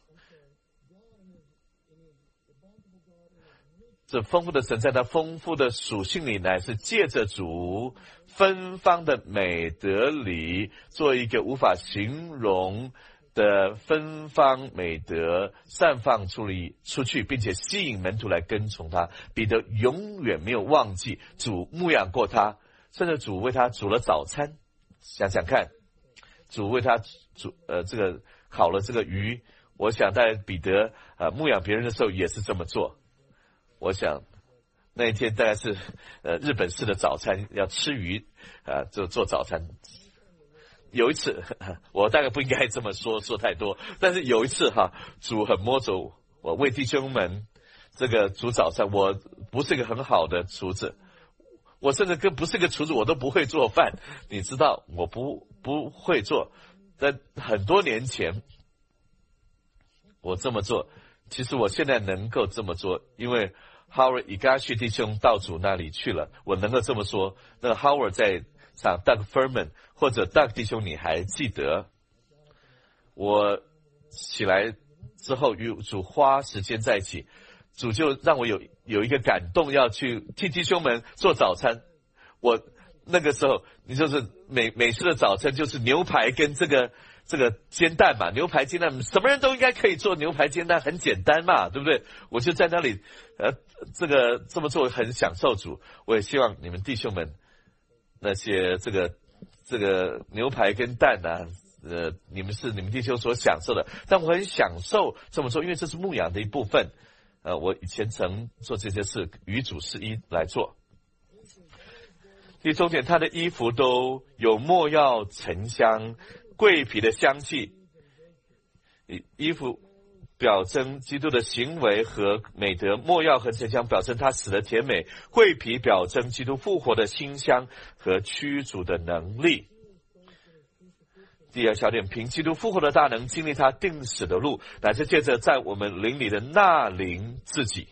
这丰富的神在他丰富的属性里，乃是借着主芬芳的美德里，做一个无法形容的芬芳美德散放出里出去，并且吸引门徒来跟从他。彼得永远没有忘记主牧养过他，甚至主为他煮了早餐。想想看，主为他煮呃这个烤了这个鱼，我想在彼得呃牧养别人的时候也是这么做。我想那一天大概是呃日本式的早餐，要吃鱼啊、呃，就做早餐。有一次我大概不应该这么说说太多，但是有一次哈，主很摸着我为弟兄们这个煮早餐。我不是一个很好的厨子，我甚至跟不是个厨子我都不会做饭，你知道我不不会做。在很多年前我这么做，其实我现在能够这么做，因为 Howard Igashi 弟兄到主那里去了，我能够这么说。那个 Howard 在上 Doug Furman 或者 Doug 弟兄，你还记得我起来之后与主花时间在一起，主就让我有有一个感动，要去替弟兄们做早餐。我那个时候你就是每每次的早餐就是牛排跟这个这个煎蛋嘛，牛排煎蛋什么人都应该可以做牛排煎蛋，很简单嘛，对不对？我就在那里呃这个这么做很享受主。我也希望你们弟兄们那些这个这个牛排跟蛋啊，呃你们是你们弟兄所享受的，但我很享受这么做，因为这是牧养的一部分。呃我以前曾做这些事，与主是一来做。第重点，他的衣服都有没药、沉香、桂皮的香气。衣服表征基督的行为和美德，没药和沉香表征他死的甜美，桂皮表征基督复活的馨香和驱逐的能力。第二小点，凭基督复活的大能，经历他定死的路，乃是借着在我们灵里的纳灵自己。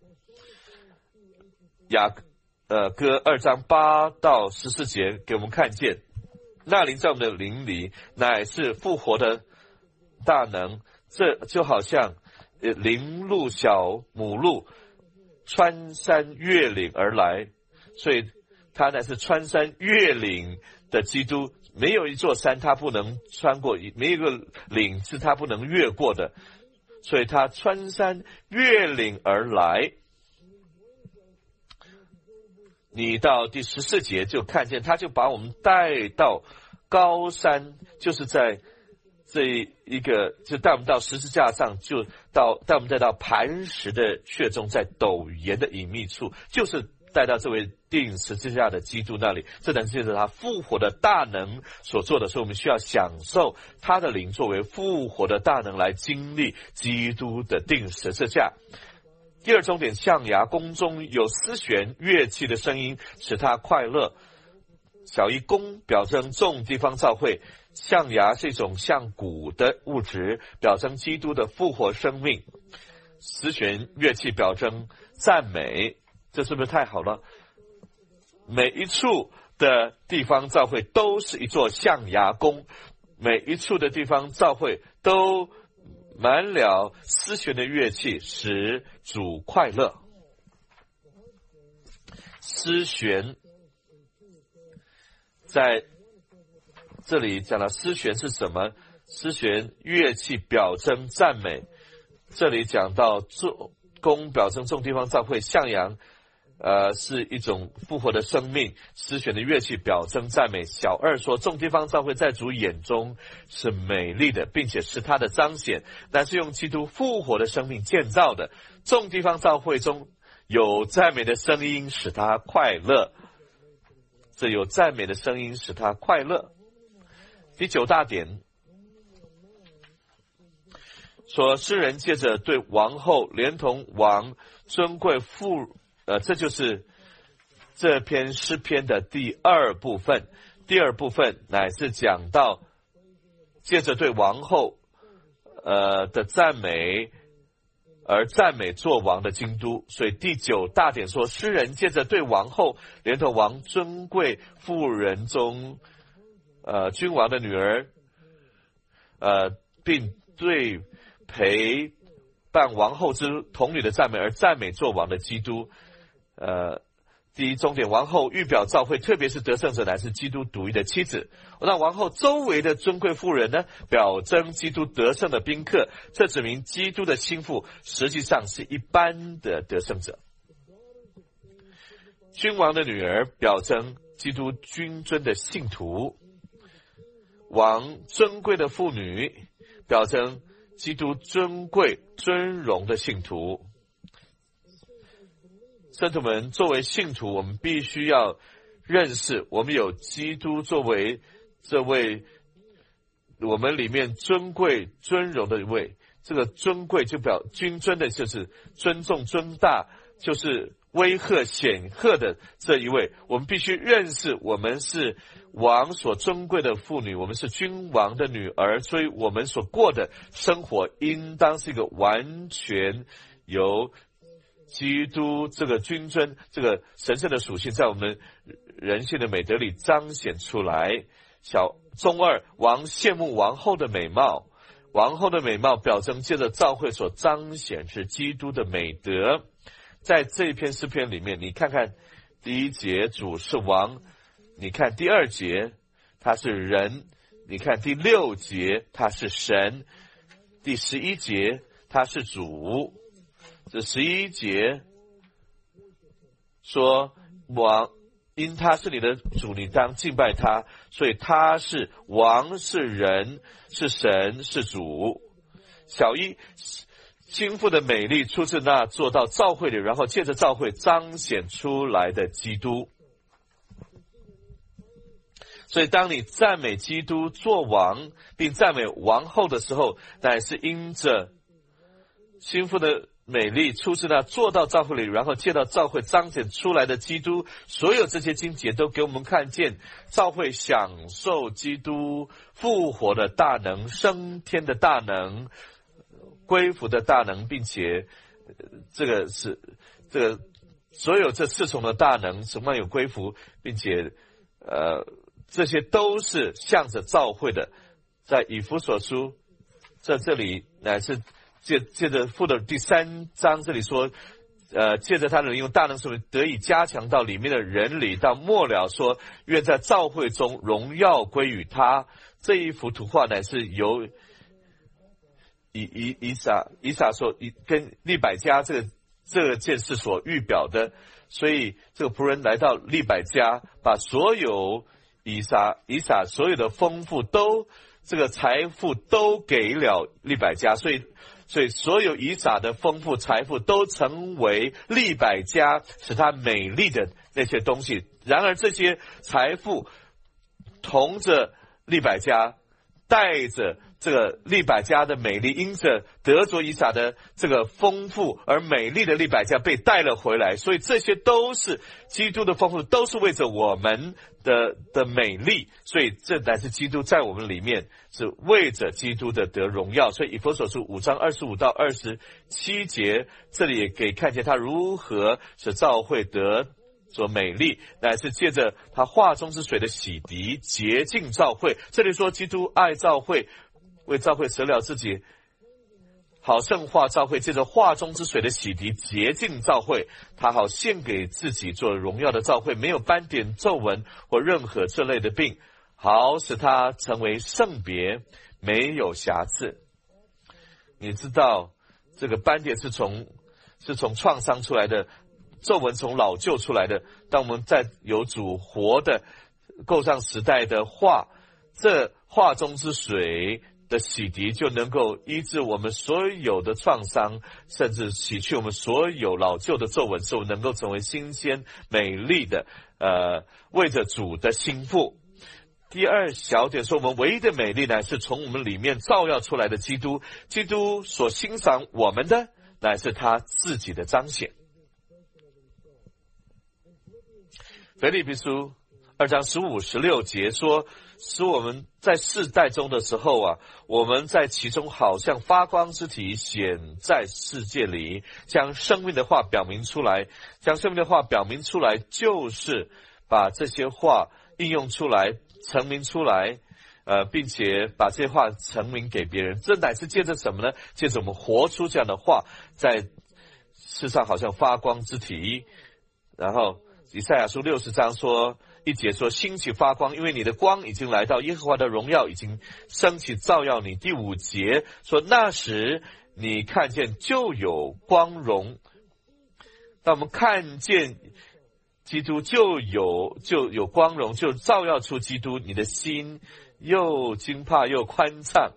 雅呃，歌二章八到十四节给我们看见，那灵在我们的灵里，乃是复活的大能。这就好像呃灵鹿小母鹿穿山越岭而来，所以它乃是穿山越岭的基督。没有一座山它不能穿过，没有一个岭是它不能越过的，所以它穿山越岭而来。你到第十四节就看见，他就把我们带到高山，就是在这一个，就带我们到十字架上，就到带我们带到磐石的穴中，在陡岩的隐秘处，就是带到这位钉十字架的基督那里。这乃是借着他复活的大能所做的，所以我们需要享受他的灵作为复活的大能来经历基督的钉十字架。第二重点，象牙宫中有丝弦乐器的声音，使他快乐。小一弓表征众地方教会，象牙是一种像鼓的物质，表征基督的复活生命。丝弦乐器表征赞美，这是不是太好了？每一处的地方教会都是一座象牙宫，每一处的地方教会都满了丝弦的乐器，使主快乐。丝弦在这里讲了，丝弦是什么？ 诗弦乐器表征赞美，这里讲到众供表征众地方教会向阳，呃，是一种复活的生命。诗弦的乐器表征赞美。小二说，众地方教会在主眼中是美丽的，并且是他的彰显，乃是用基督复活的生命建造的。众地方教会中有赞美的声音，使他快乐。这有赞美的声音使他快乐。第九大点说，诗人借着对王后连同王尊贵妇，呃，这就是这篇诗篇的第二部分。第二部分乃是讲到借着对王后呃的赞美而赞美做王的京都。所以第九大点说，诗人借着对王后连同王尊贵妇人中呃君王的女儿呃并对陪伴王后之童女的赞美而赞美做王的基督。呃，第一重点，王后预表教会，特别是得胜者乃是基督独一的妻子。那王后周围的尊贵妇人呢，表征基督得胜的宾客，这指明基督的心腹实际上是一般的得胜者。君王的女儿表征基督君尊的信徒，王尊贵的妇女表征基督尊贵尊荣的信徒。圣徒们，作为信徒，我们必须要认识，我们有基督作为这位我们里面尊贵尊荣的一位。这个尊贵就表君尊的，就是尊重尊大，就是威吓显赫的这一位。我们必须认识，我们是王所尊贵的妇女，我们是君王的女儿，所以我们所过的生活应当是一个完全由基督这个君尊这个神圣的属性在我们人性的美德里彰显出来。小中二，王羡慕王后的美貌，王后的美貌表征借着教会所彰显是基督的美德。在这一篇诗篇里面，你看看第一节主是王，你看第二节他是人，你看第六节他是神，第十一节他是主。这十一节说，王因他是你的主，你当敬拜他，所以他是王，是人，是神，是主。小一，心腹的美丽出自那做到教会里，然后借着教会彰显出来的基督。所以当你赞美基督做王并赞美王后的时候，乃是因着心腹的美丽出自那做到教会里，然后借到教会彰显出来的基督。所有这些经节都给我们看见教会享受基督复活的大能，升天的大能，归服的大能，并且这个是这个所有这四重的大能什么有归服，并且呃这些都是向着教会的。在以弗所书在这里乃是借借着父的第三章这里说，呃，借着他的用大能使我们得以加强到里面的人里，到末了说，愿在教会中荣耀归于他。这一幅图画乃是由以以以撒以撒所以跟利百加这个这件事所预表的，所以这个仆人来到利百加，把所有以撒以撒所有的丰富都这个财富都给了利百加，所以所以所有以撒的丰富财富都成为利百加使他美丽的那些东西。然而这些财富同着利百加，带着这个利百加的美丽，因着得着以撒的这个丰富而美丽的利百加被带了回来。所以这些都是基督的丰富，都是为着我们的的美丽，所以这乃是基督在我们里面，是为着基督的得荣耀。所以以弗所书五章二十五到二十七节，这里也可以看见他如何使教会得所美丽，乃是借着他化中之水的洗涤洁净教会。这里说基督爱教会，为教会舍了自己，好圣化教会，借着化中之水的洗涤洁净教会，他好献给自己做荣耀的教会，没有斑点皱纹或任何这类的病，好使他成为圣别， 没有瑕疵。你知道这个斑点是从是从创伤出来的，皱纹从老旧出来的。当我们在有主活的构上时代的话，这话中之水的洗涤就能够医治我们所有的创伤，甚至洗去我们所有老旧的皱纹，使我们能够成为新鲜美丽的呃为着主的心腹。第二小点说，我们唯一的美丽乃是从我们里面照耀出来的基督，基督所欣赏我们的乃是他自己的彰显。腓立比书二章十五十六节说，使我们在世代中的时候啊，我们在其中好像发光之体显在世界里，将生命的话表明出来。将生命的话表明出来，就是把这些话应用出来，成名出来，呃，并且把这些话成名给别人。这乃是借着什么呢？借着我们活出这样的话，在世上好像发光之体。然后以赛亚书六十章说一节说，兴起发光，因为你的光已经来到，耶和华的荣耀已经升起照耀你。第五节说，那时你看见就有光荣。当我们看见基督就有就有光荣，就照耀出基督，你的心又惊怕又宽敞。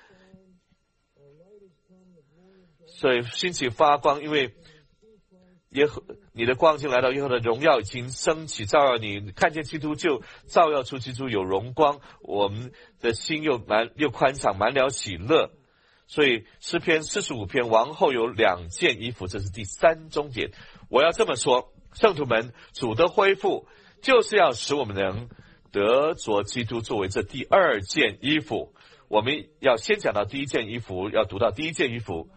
所以兴起发光，因为耶和你的光已经来到，耶和华的荣耀已经升起照耀你，看见基督就照耀出基督有荣光，我们的心又满又宽敞，满了喜乐。所以诗篇四十五篇王后有两件衣服，这是第三重点。我要这么说，圣徒们，主的恢复就是要使我们能得着基督作为这第二件衣服。我们要先讲到第一件衣服，要读到第一件衣服，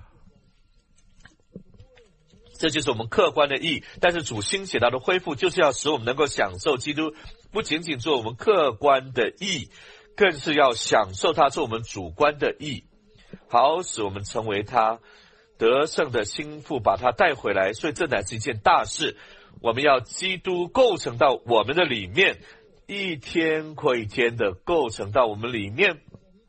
这就是我们客观的义。但是主兴起他的恢复，就是要使我们能够享受基督，不仅仅做我们客观的义，更是要享受他做我们主观的义，好使我们成为他得胜的心腹，把他带回来。所以这乃是一件大事，我们要基督构成到我们的里面，一天过一天的构成到我们里面。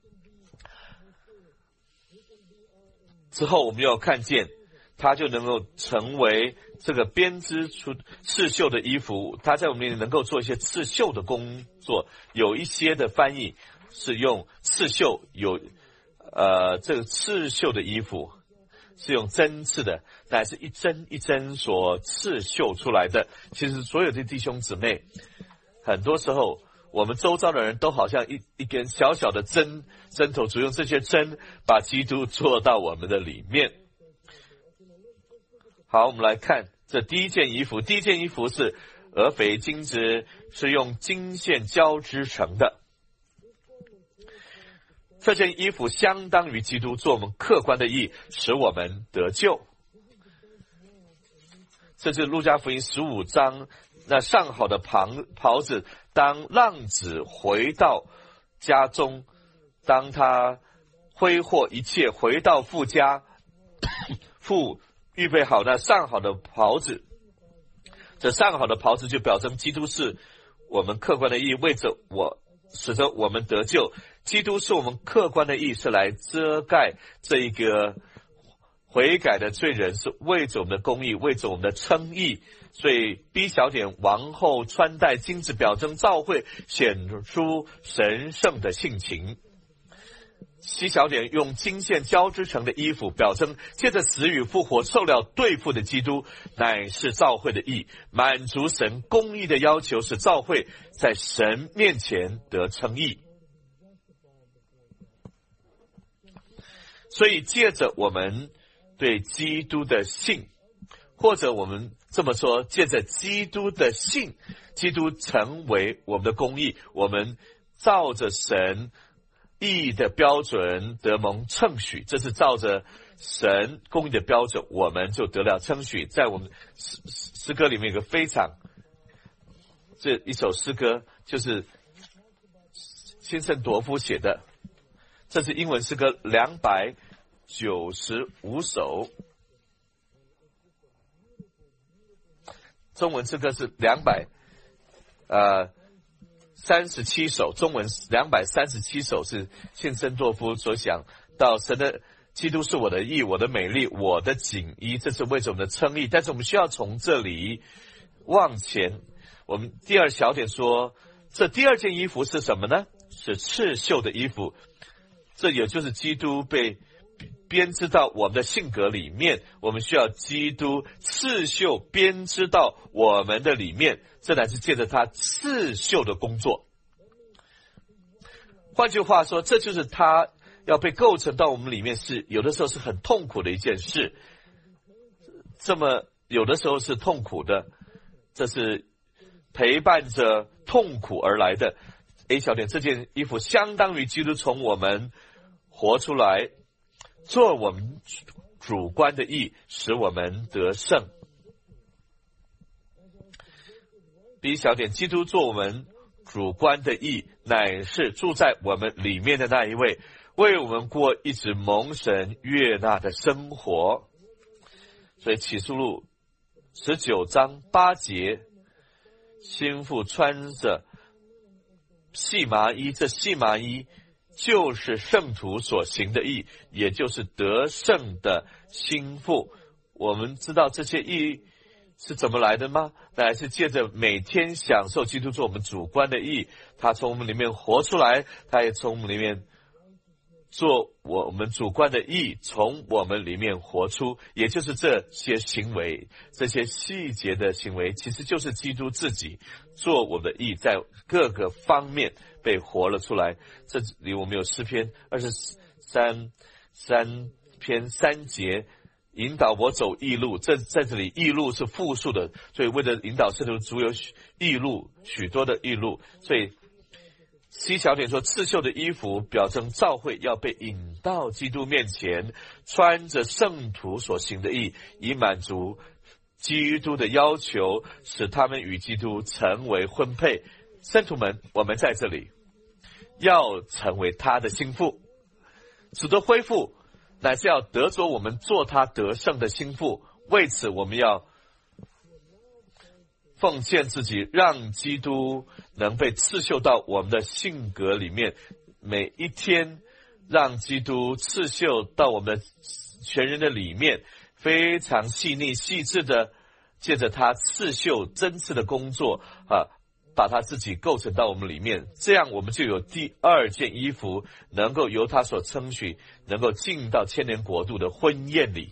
之后我们要看见他就能够成为这个编织出刺绣的衣服，他在我们里面能够做一些刺绣的工作。有一些的翻译是用刺绣，有呃这个刺绣的衣服是用针刺的，乃是一针一针所刺绣出来的。其实所有的弟兄姊妹，很多时候我们周遭的人都好像一一根小小的针针头，只用这些针把基督做到我们的里面。好，我们来看这第一件衣服。第一件衣服是俄斐金织，是用金线交织成的。这件衣服相当于基督做我们客观的义，使我们得救。这是路加福音十五章，那上好的袍袍子，当浪子回到家中，当他挥霍一切回到父家，父预备好那上好的袍子，这上好的袍子就表征基督是我们客观的义，为着我使得我们得救。基督是我们客观的义，是来遮盖这一个悔改的罪人，是为着我们的公义，为着我们的称义。所以 B 小点，王后穿戴金子，表征召会，显出神圣的性情。C 小点，用金线交织成的衣服，表征借着死与复活受了对付的基督，乃是召会的义，满足神公义的要求，使召会在神面前得称义。所以借着我们对基督的信，或者我们这么说，借着基督的信，基督成为我们的公义，我们照着神义的标准得蒙称许，这是照着神公义的标准，我们就得了称许。在我们诗诗歌里面有个非常这一首诗歌，就是辛圣铎夫写的，这是英文诗歌两百九十五首，中文诗歌是两百呃三十七首，中文两百三十七首是谢森多夫所想到神的基督是我的义，我的美丽，我的锦衣，这是为着我们的称义。但是我们需要从这里往前，我们第二小点说，这第二件衣服是什么呢？是刺绣的衣服，这也就是基督被编织到我们的性格里面，我们需要基督刺绣编织到我们的里面，这乃是借着他刺绣的工作。换句话说，这就是他要被构成到我们里面，是有的时候是很痛苦的一件事，这么有的时候是痛苦的，这是陪伴着痛苦而来的。 A 小点，这件衣服相当于基督从我们活出来，做我们主观的义，使我们得胜。B 小点，基督做我们主观的义，乃是住在我们里面的那一位，为我们过一直蒙神悦纳的生活。所以启示录十九章八节，心腹穿着细麻衣，这细麻衣就是圣徒所行的义，也就是得胜的心腹。我们知道这些义是怎么来的吗？乃是借着每天享受基督做我们主观的义，他从我们里面活出来，他也从我们里面做我们主观的义，从我们里面活出，也就是这些行为，这些细节的行为，其实就是基督自己做我们的义，在各个方面被活了出来。这里我们有诗篇二十三三篇三节，引导我走义路。这在这里义路是复数的，所以为了引导圣徒足有义路，许多的义路。所以 C 小点说，刺绣的衣服表征教会要被引到基督面前，穿着圣徒所行的义，以满足基督的要求，使他们与基督成为婚配。圣徒们，我们在这里要成为他的心腹，使得恢复，乃是要得着我们做他得胜的心腹。为此，我们要 奉献自己，让基督能被刺绣到我们的性格里面，每一天让基督刺绣到我们的全人的里面，非常细腻细致的借着他刺绣针刺的工作啊，把他自己构成到我们里面，这样我们就有第二件衣服，能够由他所称许，能够进到千年国度的婚宴里。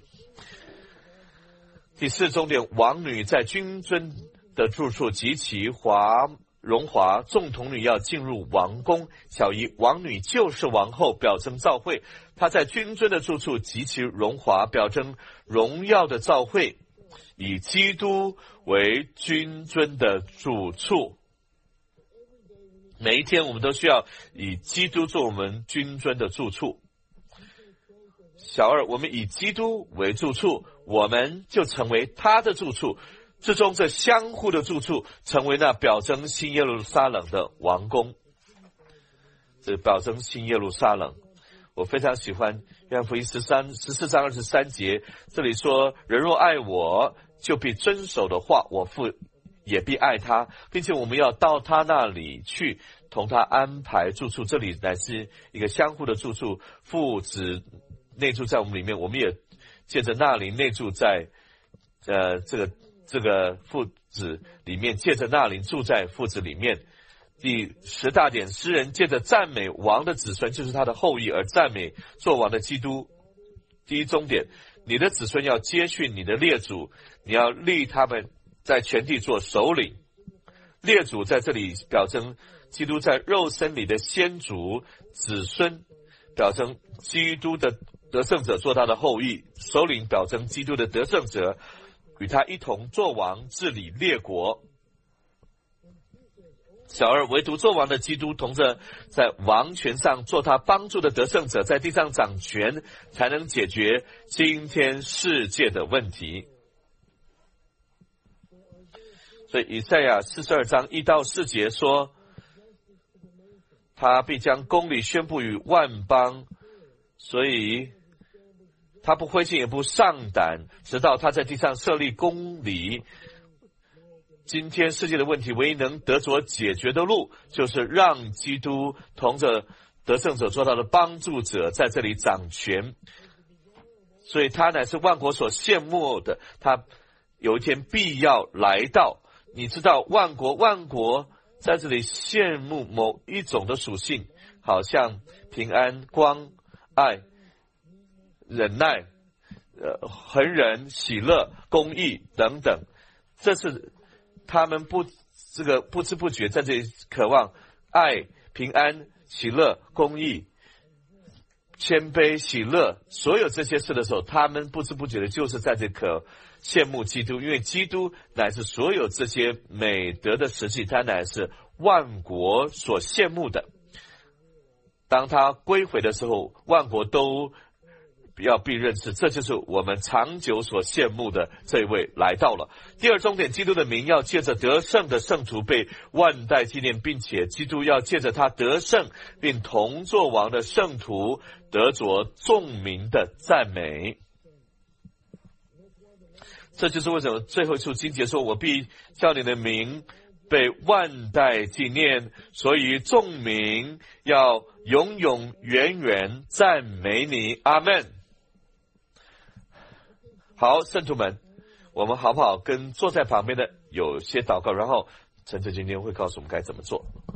第四重点，王女在君尊 的住处极其华荣华，众童女要进入王宫。小一，王女就是王后，表征教会。她在君尊的住处极其荣华，表征荣耀的教会，以基督为君尊的住处。每一天我们都需要以基督做我们君尊的住处。小二，我们以基督为住处，我们就成为他的住处。 之中，这相互的住处成为那表征新耶路撒冷的王宫。这表征新耶路撒冷，我非常喜欢约翰福音十三十四章二十三节，这里说：“人若爱我，就必遵守的话，我父也必爱他，并且我们要到他那里去，同他安排住处。”这里乃是一个相互的住处，父子内住在我们里面，我们也借着那灵内住在呃这个 这个父子里面，借着那灵住在父子里面。第十大点，诗人借着赞美王的子孙，就是他的后裔，而赞美做王的基督。第一终点，你的子孙要接续你的列祖，你要立他们在全地做首领。列祖在这里表征基督在肉身里的先祖，子孙表征基督的得胜者做他的后裔，首领表征基督的得胜者 与他一同做王，治理列国。小二，唯独做王的基督同着在王权上做他帮助的得胜者，在地上掌权，才能解决今天世界的问题。所以以赛亚四十二章一到四节说，他必将公理宣布于万邦，所以 他不灰心也不丧胆，直到他在地上设立公理， 今天世界的问题唯一能得着解决的路，就是让基督同着得胜者做到的帮助者在这里掌权。所以他乃是万国所羡慕的，他有一天必要来到。你知道万国万国在这里羡慕某一种的属性，好像平安、光、爱、忍耐、呃恒忍、喜乐、公义等等，这是他们不这个不知不觉在这里渴望爱、平安、喜乐、公义、谦卑、喜乐，所有这些事的时候，他们不知不觉的就是在这可羡慕基督，因为基督乃是所有这些美德的实际，他乃是万国所羡慕的。当他归回的时候，万国都要必认识，这就是我们长久所羡慕的这一位来到了。第二重点，基督的名要借着得胜的圣徒被万代纪念，并且基督要借着他得胜并同作王的圣徒得着众民的赞美。这就是为什么最后一处经节说，我必叫你的名被万代纪念，所以众民要永永远远赞美你。阿们。好，圣徒们，我们好不好跟坐在旁边的有些祷告，然后陈哲今天会告诉我们该怎么做。